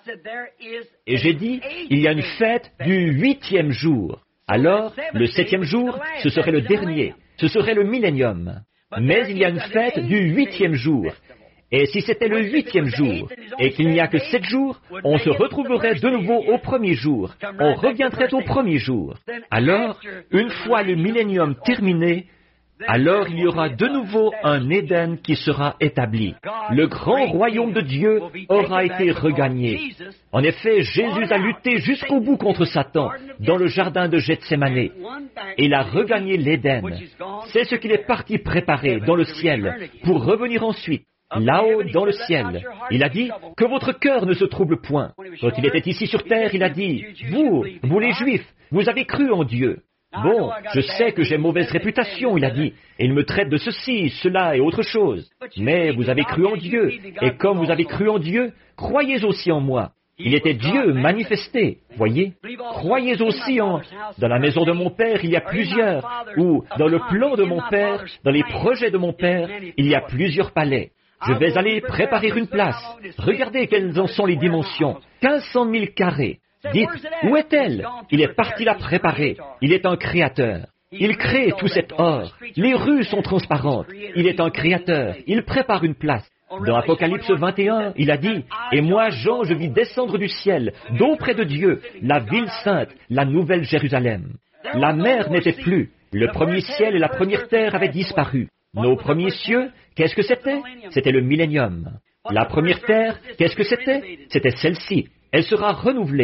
S2: Et j'ai dit, il y a une fête du huitième jour. Alors, le septième jour, ce serait le dernier, ce serait le millénium. Mais il y a une fête du huitième jour. Et si c'était le huitième jour, et qu'il n'y a que sept jours, on se retrouverait de nouveau au premier jour. On reviendrait au premier jour. Alors, une fois le millénium terminé, alors il y aura de nouveau un Éden qui sera établi. Le grand royaume de Dieu aura été regagné. En effet, Jésus a lutté jusqu'au bout contre Satan dans le jardin de Gethsémane. Et il a regagné l'Éden. C'est ce qu'il est parti préparer dans le ciel pour revenir ensuite. Là-haut, dans le ciel, il a dit que votre cœur ne se trouble point. Quand il était ici sur terre, il a dit, vous, vous les Juifs, vous avez cru en Dieu. Bon, je sais que j'ai mauvaise réputation, il a dit, et il me traite de ceci, cela et autre chose. Mais vous avez cru en Dieu, et comme vous avez cru en Dieu, croyez aussi en moi. Il était Dieu manifesté, voyez. Croyez aussi en... Dans la maison de mon Père, il y a plusieurs, ou dans le plan de mon Père, dans les projets de mon Père, il y a plusieurs palais. Je vais aller préparer une place. Regardez quelles en sont les dimensions. quinze cent mille carrés. Dites, où est-elle? Il est parti la préparer. Il est un créateur. Il crée tout cet or. Les rues sont transparentes. Il est un créateur. Il prépare une place. Dans Apocalypse vingt et un, il a dit, « Et moi, Jean, je vis descendre du ciel, d'auprès de Dieu, la ville sainte, la nouvelle Jérusalem. » La mer n'était plus. Le premier ciel et la première terre avaient disparu. Nos premiers cieux, qu'est-ce que c'était? C'était le millénium. La première terre, qu'est-ce que c'était? C'était celle-ci. Elle sera renouvelée.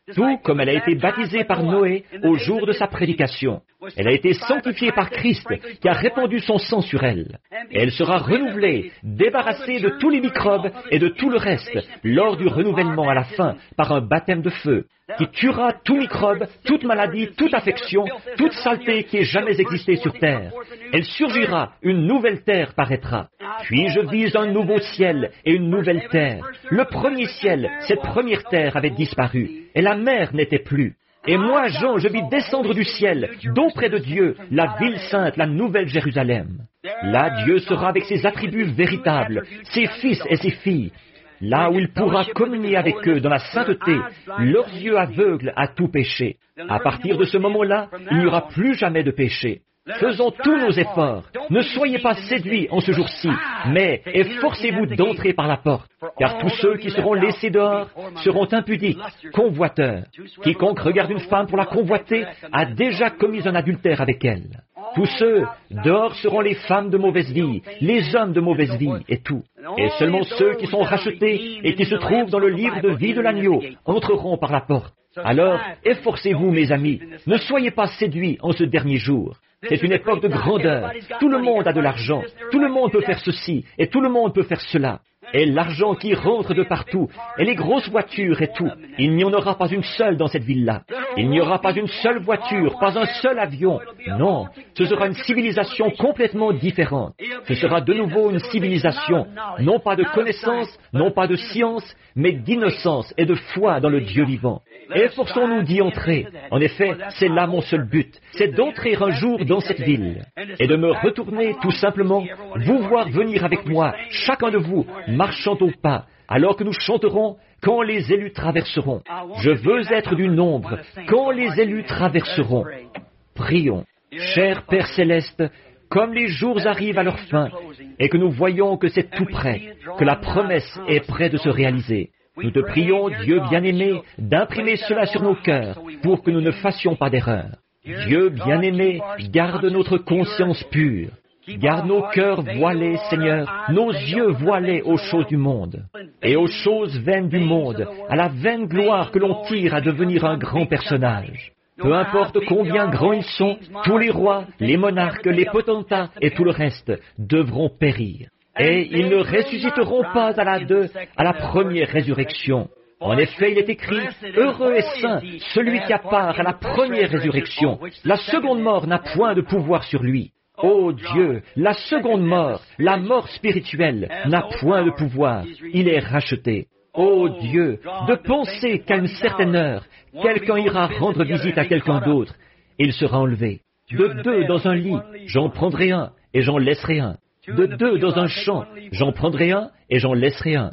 S2: tout comme elle a été baptisée par Noé au jour de sa prédication. Elle a été sanctifiée par Christ, qui a répandu son sang sur elle. Et elle sera renouvelée, débarrassée de tous les microbes et de tout le reste, lors du renouvellement à la fin, par un baptême de feu, qui tuera tout microbe, toute maladie, toute affection, toute saleté qui ait jamais existé sur terre. Elle surgira, une nouvelle terre paraîtra. Puis je vis un nouveau ciel et une nouvelle terre. Le premier ciel, cette première terre avait disparu, et la mer n'était plus. Et moi, Jean, je vis descendre du ciel, d'auprès de Dieu, la ville sainte, la nouvelle Jérusalem. Là, Dieu sera avec ses attributs véritables, ses fils et ses filles, là où il pourra communier avec eux dans la sainteté, leurs yeux aveugles à tout péché. À partir de ce moment-là, il n'y aura plus jamais de péché. Faisons tous nos efforts. Ne soyez pas séduits en ce jour-ci, mais efforcez-vous d'entrer par la porte, car tous ceux qui seront laissés dehors seront impudiques, convoiteurs. Quiconque regarde une femme pour la convoiter a déjà commis un adultère avec elle. Tous ceux dehors seront les femmes de mauvaise vie, les hommes de mauvaise vie et tout. Et seulement ceux qui sont rachetés et qui se trouvent dans le livre de vie de l'agneau entreront par la porte. Alors, efforcez-vous, mes amis, ne soyez pas séduits en ce dernier jour. C'est une époque de grandeur. Tout le monde a de l'argent. Tout le monde peut faire ceci et tout le monde peut faire cela. Et l'argent qui rentre de partout, et les grosses voitures et tout. Il n'y en aura pas une seule dans cette ville-là. Il n'y aura pas une seule voiture, pas un seul avion. Non, ce sera une civilisation complètement différente. Ce sera de nouveau une civilisation, non pas de connaissance, non pas de science, mais d'innocence et de foi dans le Dieu vivant. Efforçons-nous d'y entrer. En effet, c'est là mon seul but, c'est d'entrer un jour dans cette ville et de me retourner tout simplement, vous voir venir avec moi, chacun de vous, marchant au pas, alors que nous chanterons « Quand les élus traverseront ». Je veux être du nombre, quand les élus traverseront. Prions. Cher Père Céleste, comme les jours arrivent à leur fin et que nous voyons que c'est tout près, que la promesse est près de se réaliser, nous te prions, Dieu bien-aimé, d'imprimer cela sur nos cœurs pour que nous ne fassions pas d'erreur. Dieu bien-aimé, garde notre conscience pure. Garde nos cœurs voilés, Seigneur, nos yeux voilés aux choses du monde et aux choses vaines du monde, à la vaine gloire que l'on tire à devenir un grand personnage. Peu importe combien grands ils sont, tous les rois, les monarques, les potentats et tout le reste devront périr. Et ils ne ressusciteront pas à la deux, à la première résurrection. En effet, il est écrit, « Heureux et saint celui qui a part à la première résurrection. La seconde mort n'a point de pouvoir sur lui. » Ô Dieu, la seconde mort, la mort spirituelle, n'a point de pouvoir. Il est racheté. Ô Dieu, de penser qu'à une certaine heure, quelqu'un ira rendre visite à quelqu'un d'autre, et il sera enlevé. De deux dans un lit, j'en prendrai un, et j'en laisserai un. De deux dans un champ, j'en prendrai un, et j'en laisserai un.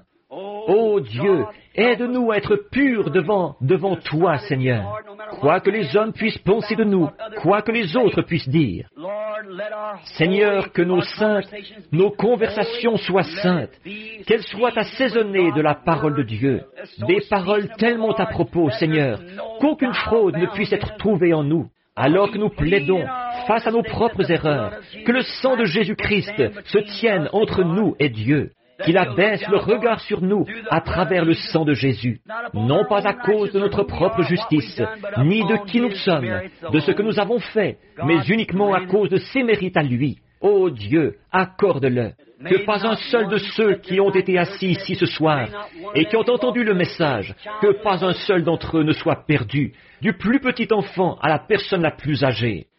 S2: Ô Dieu, aide-nous à être purs devant, devant toi, Seigneur. Quoi que les hommes puissent penser de nous, quoi que les autres puissent dire. Seigneur, que nos saintes, nos conversations soient saintes, qu'elles soient assaisonnées de la parole de Dieu, des paroles tellement à propos, Seigneur, qu'aucune fraude ne puisse être trouvée en nous, alors que nous plaidons face à nos propres erreurs, que le sang de Jésus-Christ se tienne entre nous et Dieu, qu'il abaisse le regard sur nous à travers le sang de Jésus, non pas à cause de notre propre justice, ni de qui nous sommes, de ce que nous avons fait, mais uniquement à cause de ses mérites à lui. Ô Dieu, accorde-le, que pas un seul de ceux qui ont été assis ici ce soir et qui ont entendu le message, que pas un seul d'entre eux ne soit perdu, du plus petit enfant à la personne la plus âgée.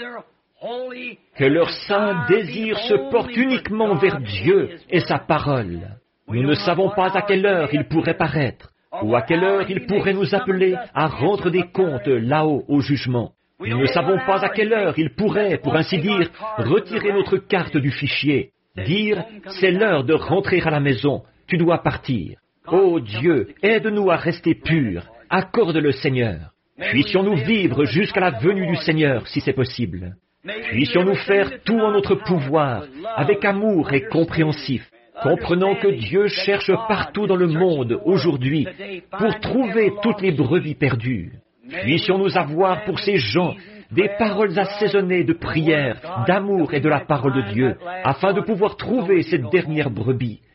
S2: Que leur saint désir se porte uniquement vers Dieu et sa parole. Nous ne savons pas à quelle heure il pourrait paraître, ou à quelle heure il pourrait nous appeler à rendre des comptes là-haut au jugement. Nous ne savons pas à quelle heure il pourrait, pour ainsi dire, retirer notre carte du fichier, dire « c'est l'heure de rentrer à la maison, tu dois partir ». Ô Dieu, aide-nous à rester purs, accorde-le Seigneur. Puissions-nous vivre jusqu'à la venue du Seigneur, si c'est possible. Puissions-nous faire tout en notre pouvoir, avec amour et compréhensif, comprenant que Dieu cherche partout dans le monde, aujourd'hui, pour trouver toutes les brebis perdues. Puissions-nous avoir pour ces gens des paroles assaisonnées de prière, d'amour et de la parole de Dieu, afin de pouvoir trouver cette dernière brebis,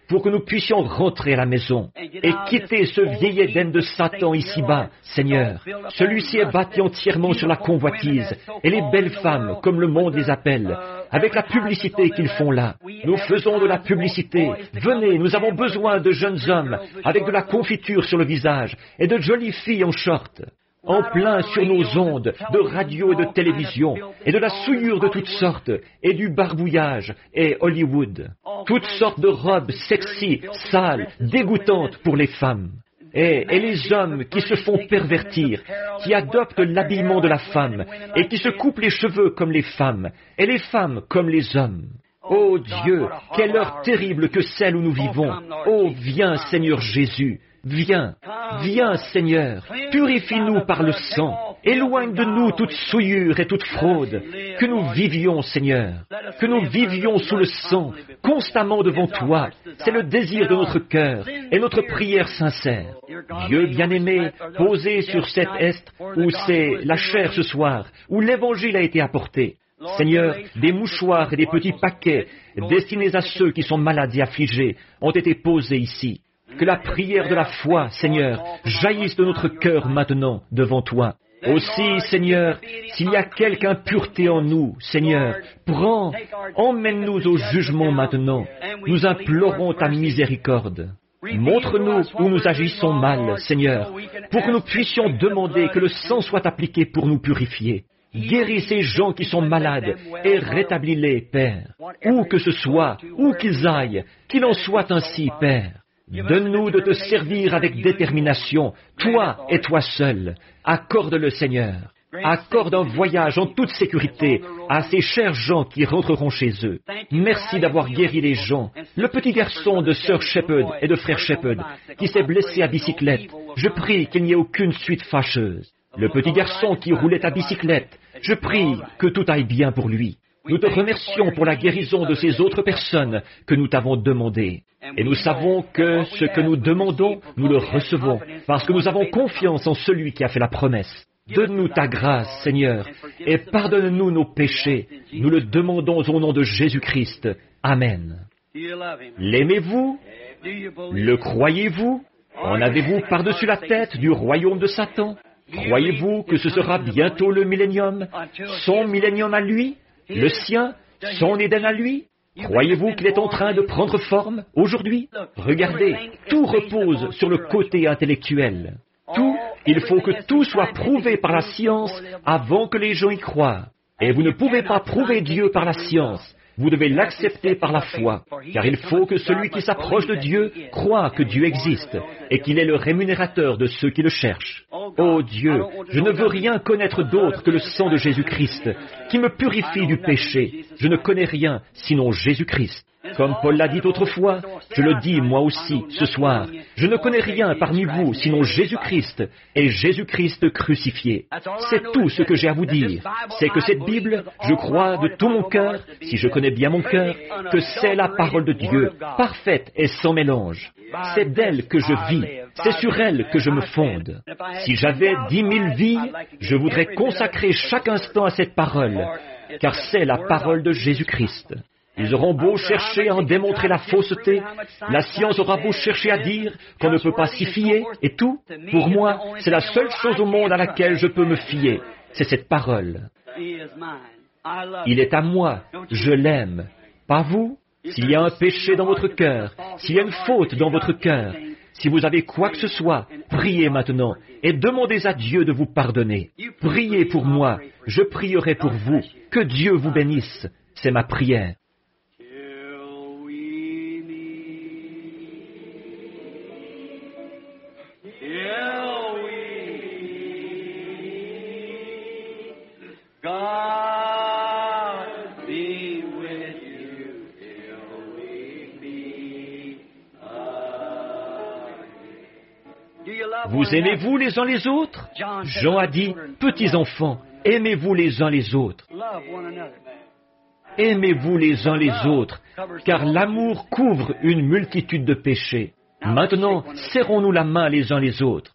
S2: pour que nous puissions rentrer à la maison et quitter ce vieil Éden de Satan ici-bas, Seigneur. Celui-ci est bâti entièrement sur la convoitise et les belles femmes, comme le monde les appelle, avec la publicité qu'ils font là. Nous faisons de la publicité. Venez, nous avons besoin de jeunes hommes avec de la confiture sur le visage et de jolies filles en short, en plein sur nos ondes de radio et de télévision, et de la souillure de toutes sortes, et du barbouillage, et Hollywood. Toutes sortes de robes sexy, sales, dégoûtantes pour les femmes. Et, et les hommes qui se font pervertir, qui adoptent l'habillement de la femme, et qui se coupent les cheveux comme les femmes, et les femmes comme les hommes. Ô Dieu, quelle heure terrible que celle où nous vivons. Ô, viens, Seigneur Jésus. Viens, viens Seigneur, purifie-nous par le sang, éloigne de nous toute souillure et toute fraude, que nous vivions Seigneur, que nous vivions sous le sang, constamment devant toi, c'est le désir de notre cœur et notre prière sincère. Dieu bien-aimé, posé sur cette est où c'est la chair ce soir, où l'évangile a été apporté. Seigneur, des mouchoirs et des petits paquets destinés à ceux qui sont malades et affligés ont été posés ici. Que la prière de la foi, Seigneur, jaillisse de notre cœur maintenant devant toi. Aussi, Seigneur, s'il y a quelque impureté en nous, Seigneur, prends, emmène-nous au jugement maintenant. Nous implorons ta miséricorde. Montre-nous où nous agissons mal, Seigneur, pour que nous puissions demander que le sang soit appliqué pour nous purifier. Guéris ces gens qui sont malades et rétablis-les, Père. Où que ce soit, où qu'ils aillent, qu'il en soit ainsi, Père. Donne-nous de te servir avec détermination, toi et toi seul. Accorde-le, Seigneur. Accorde un voyage en toute sécurité à ces chers gens qui rentreront chez eux. Merci d'avoir guéri les gens. Le petit garçon de sœur Shepherd et de frère Shepherd qui s'est blessé à bicyclette, je prie qu'il n'y ait aucune suite fâcheuse. Le petit garçon qui roulait à bicyclette, je prie que tout aille bien pour lui. Nous te remercions pour la guérison de ces autres personnes que nous t'avons demandé. Et nous savons que ce que nous demandons, nous le recevons, parce que nous avons confiance en celui qui a fait la promesse. Donne-nous ta grâce, Seigneur, et pardonne-nous nos péchés. Nous le demandons au nom de Jésus-Christ. Amen. L'aimez-vous? Le croyez-vous? En avez-vous par-dessus la tête du royaume de Satan? Croyez-vous que ce sera bientôt le millénium? Son millénium à lui? Le sien? Son Éden à lui? Croyez-vous qu'il est en train de prendre forme aujourd'hui? Regardez, tout repose sur le côté intellectuel. Tout, il faut que tout soit prouvé par la science avant que les gens y croient. Et vous ne pouvez pas prouver Dieu par la science. Vous devez l'accepter par la foi, car il faut que celui qui s'approche de Dieu croie que Dieu existe et qu'il est le rémunérateur de ceux qui le cherchent. Ô Dieu, je ne veux rien connaître d'autre que le sang de Jésus-Christ, qui me purifie du péché. Je ne connais rien sinon Jésus-Christ. Comme Paul l'a dit autrefois, je le dis moi aussi ce soir, je ne connais rien parmi vous sinon Jésus-Christ et Jésus-Christ crucifié. C'est tout ce que j'ai à vous dire. C'est que cette Bible, je crois de tout mon cœur, si je connais bien mon cœur, que c'est la parole de Dieu, parfaite et sans mélange. C'est d'elle que je vis, c'est sur elle que je me fonde. Si j'avais dix mille vies, je voudrais consacrer chaque instant à cette parole, car c'est la parole de Jésus-Christ. Ils auront beau chercher à en démontrer la fausseté, la science aura beau chercher à dire qu'on ne peut pas s'y fier, et tout. Pour moi, c'est la seule chose au monde à laquelle je peux me fier, c'est cette parole. Il est à moi, je l'aime, pas vous. S'il y a un péché dans votre cœur, s'il y a une faute dans votre cœur, si vous avez quoi que ce soit, priez maintenant et demandez à Dieu de vous pardonner. Priez pour moi, je prierai pour vous. Que Dieu vous bénisse, c'est ma prière. Vous aimez-vous les uns les autres? Jean a dit, petits enfants, aimez-vous les uns les autres. Aimez-vous les uns les autres, car l'amour couvre une multitude de péchés. Maintenant, serrons-nous la main les uns les autres.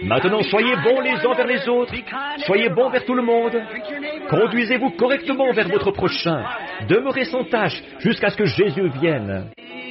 S2: Maintenant, soyez bons les uns vers les autres. Soyez bons vers tout le monde. Conduisez-vous correctement vers votre prochain. Demeurez sans tâche jusqu'à ce que Jésus vienne.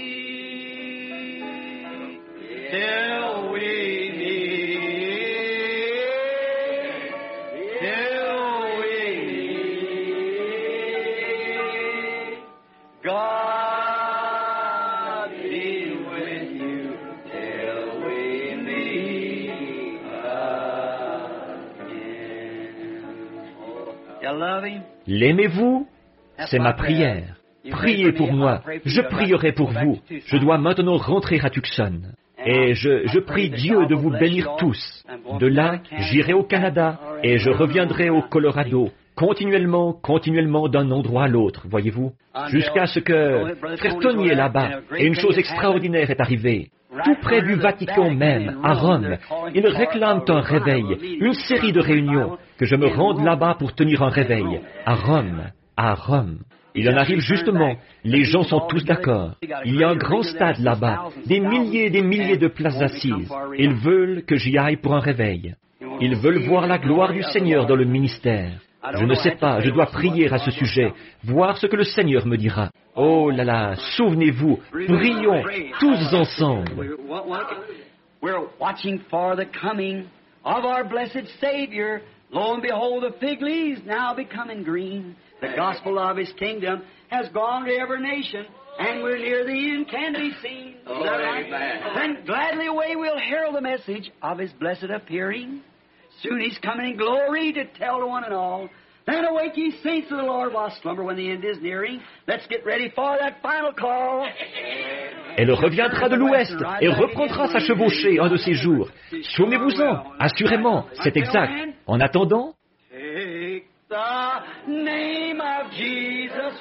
S2: L'aimez-vous? C'est ma prière. Priez pour moi. Je prierai pour vous. Je dois maintenant rentrer à Tucson. Et je, je prie Dieu de vous bénir tous. De là, j'irai au Canada et je reviendrai au Colorado, continuellement, continuellement d'un endroit à l'autre, voyez-vous, jusqu'à ce que Frère Tony est là-bas et une chose extraordinaire est arrivée. Tout près du Vatican même, à Rome, ils réclament un réveil, une série de réunions, que je me rende là-bas pour tenir un réveil, à Rome, à Rome. Il en arrive justement, les gens sont tous d'accord. Il y a un grand stade là-bas, des milliers et des milliers de places assises. Ils veulent que j'y aille pour un réveil. Ils veulent voir la gloire du Seigneur dans le ministère. Je ne sais pas, je dois prier à ce sujet, voir ce que le Seigneur me dira. Oh là là, souvenez-vous, prions tous ensemble.
S3: We're watching for the coming of our blessed Savior. Lo and behold, the fig leaves now becoming green. The gospel of His kingdom has gone to every nation, and we're near the end can be seen. Is that right? Then gladly away we'll herald the message of His blessed appearing. Soon He's coming in glory to tell to one and all. Then awake ye saints of the Lord while slumber when the end is nearing. Let's get ready for that final call.
S2: Elle reviendra de l'ouest et reprendra sa chevauchée un de ces jours. Souvenez-vous-en, assurément, c'est exact. En attendant,
S3: Take the name of Jesus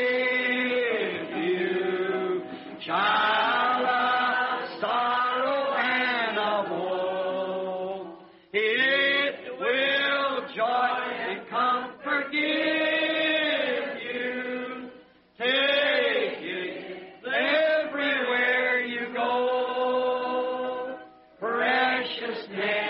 S3: with you, child of sorrow and of woe. It will joy and comfort give you. Take it everywhere you go. Precious name.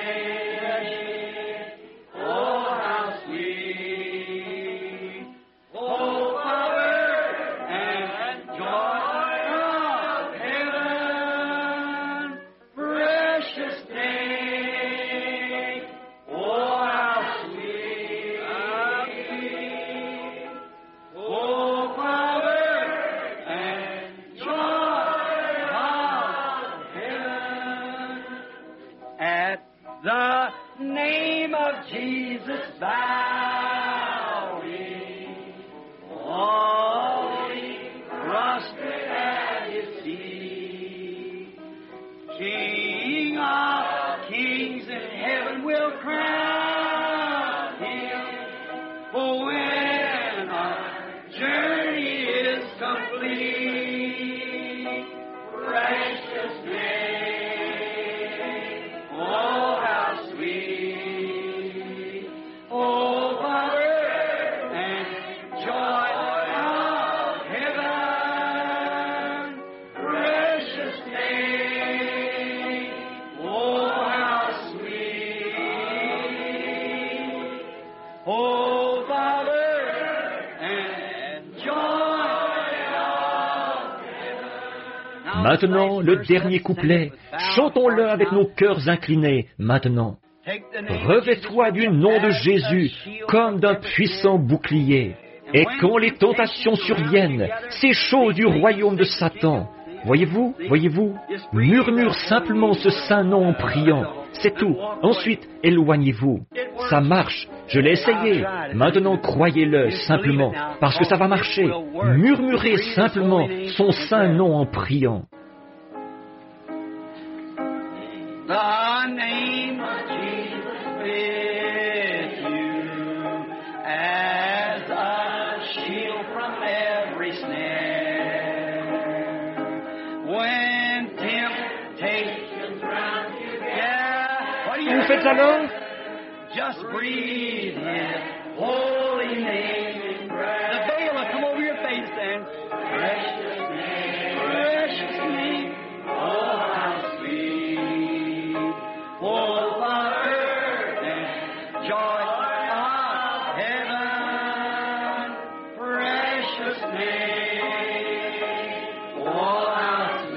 S2: Maintenant, le dernier couplet. Chantons-le avec nos cœurs inclinés, maintenant. Revêt-toi du nom de Jésus comme d'un puissant bouclier. Et quand les tentations surviennent, ces choses du royaume de Satan, voyez-vous, voyez-vous, murmure simplement ce saint nom en priant. C'est tout. Ensuite, éloignez-vous. Ça marche. Je l'ai essayé. Maintenant, croyez-le simplement, parce que ça va marcher. Murmurez simplement son saint nom en priant.
S3: The name of Jesus with you as a shield from every snare. When temptations round you, yeah, what do you
S2: Vous faites alors?
S3: Just breathe His holy name in prayer. The veil will come over your face then. Precious name, precious name, oh how sweet, oh Father. joy of heaven, precious name, oh, how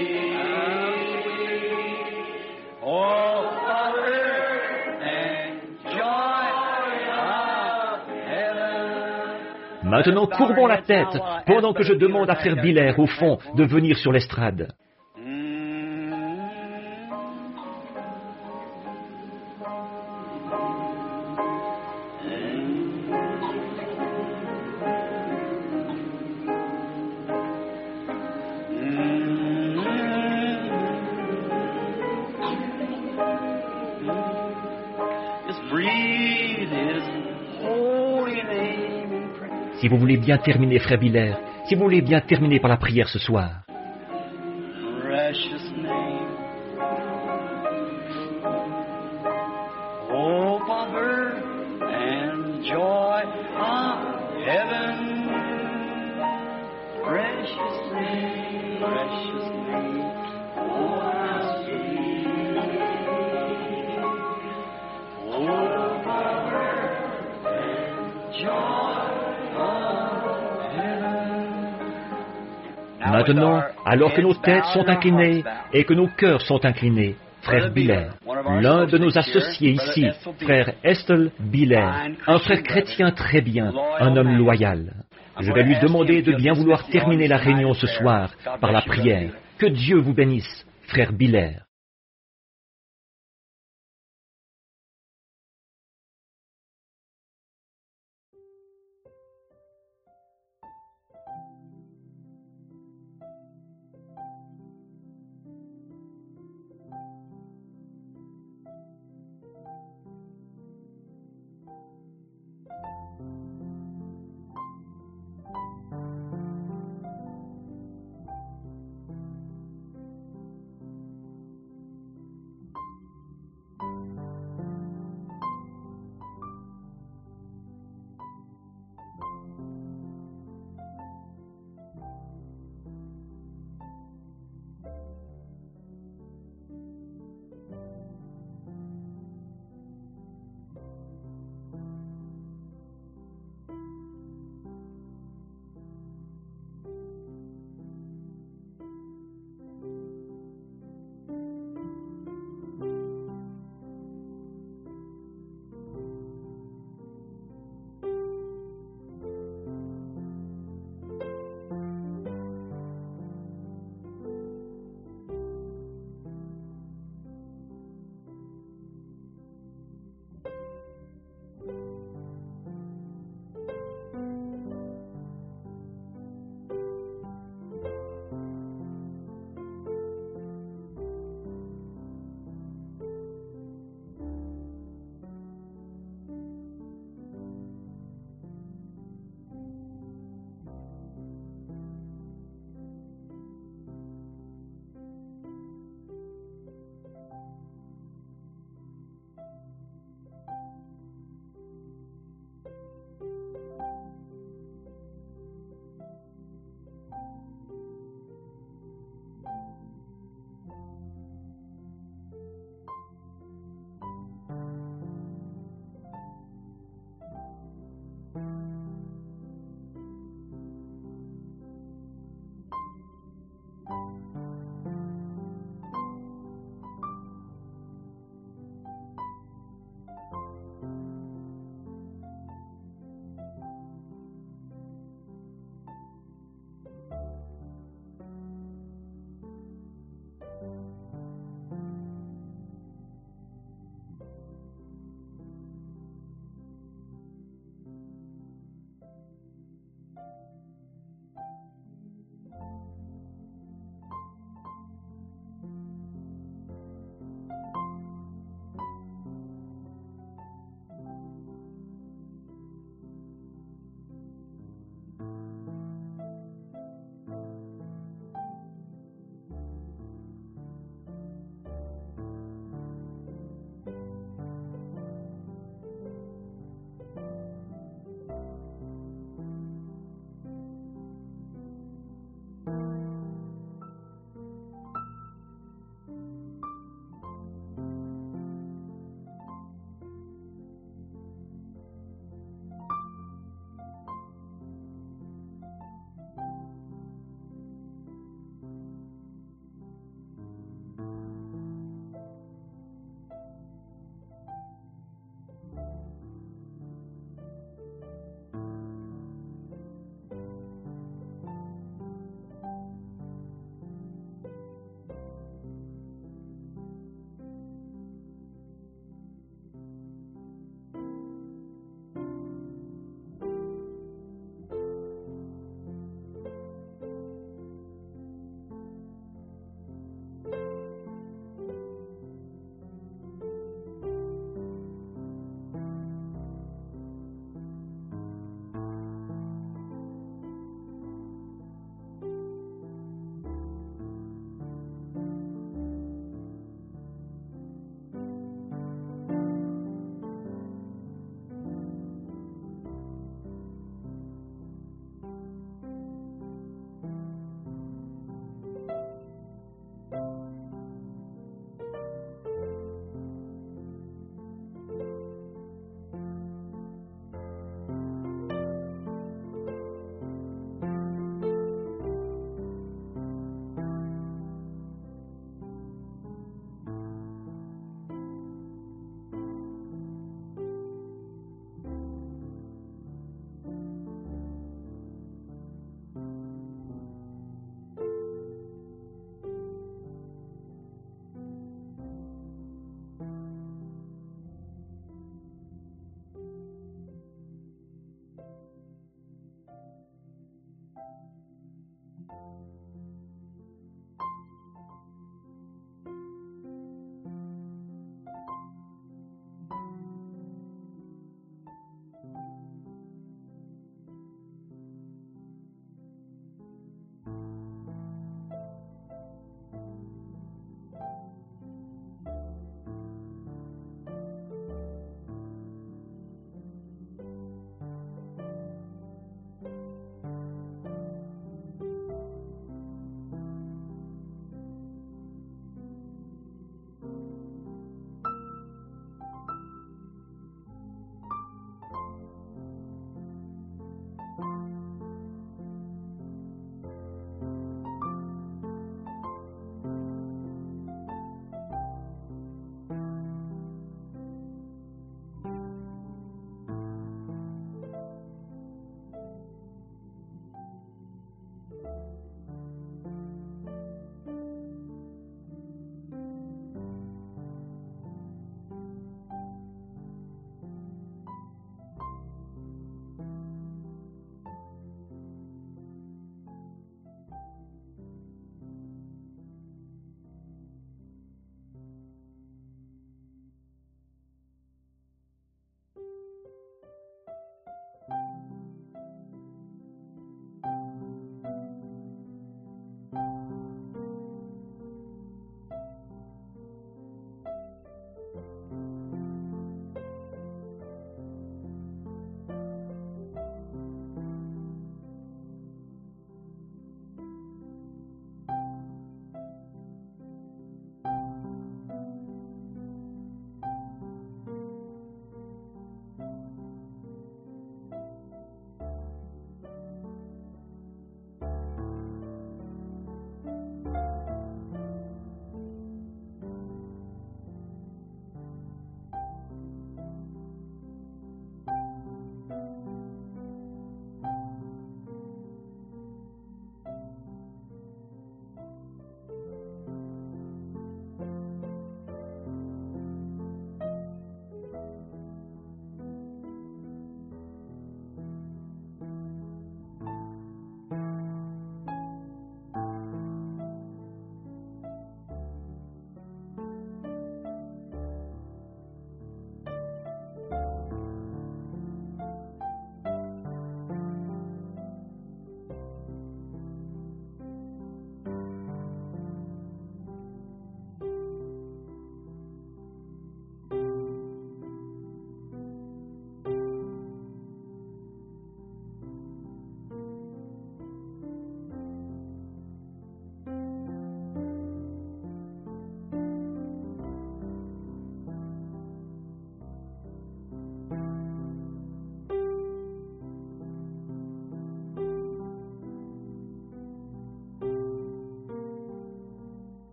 S3: sweet, oh, Father, and joy of heaven.
S2: Maintenant, courbons la tête pendant que je demande à Frère Biller, au fond, de venir sur l'estrade. Si vous voulez bien terminer, Frère Biller, si vous voulez bien terminer par la prière ce soir.
S3: Precious name, hope of earth and joy of heaven. Precious name, precious name, oh, how sweet. Hope of earth and joy.
S2: Maintenant, alors que nos têtes sont inclinées et que nos cœurs sont inclinés, Frère Biller, l'un de nos associés ici, Frère Estel Biller, un frère chrétien très bien, un homme loyal, je vais lui demander de bien vouloir terminer la réunion ce soir par la prière. Que Dieu vous bénisse, Frère Biller.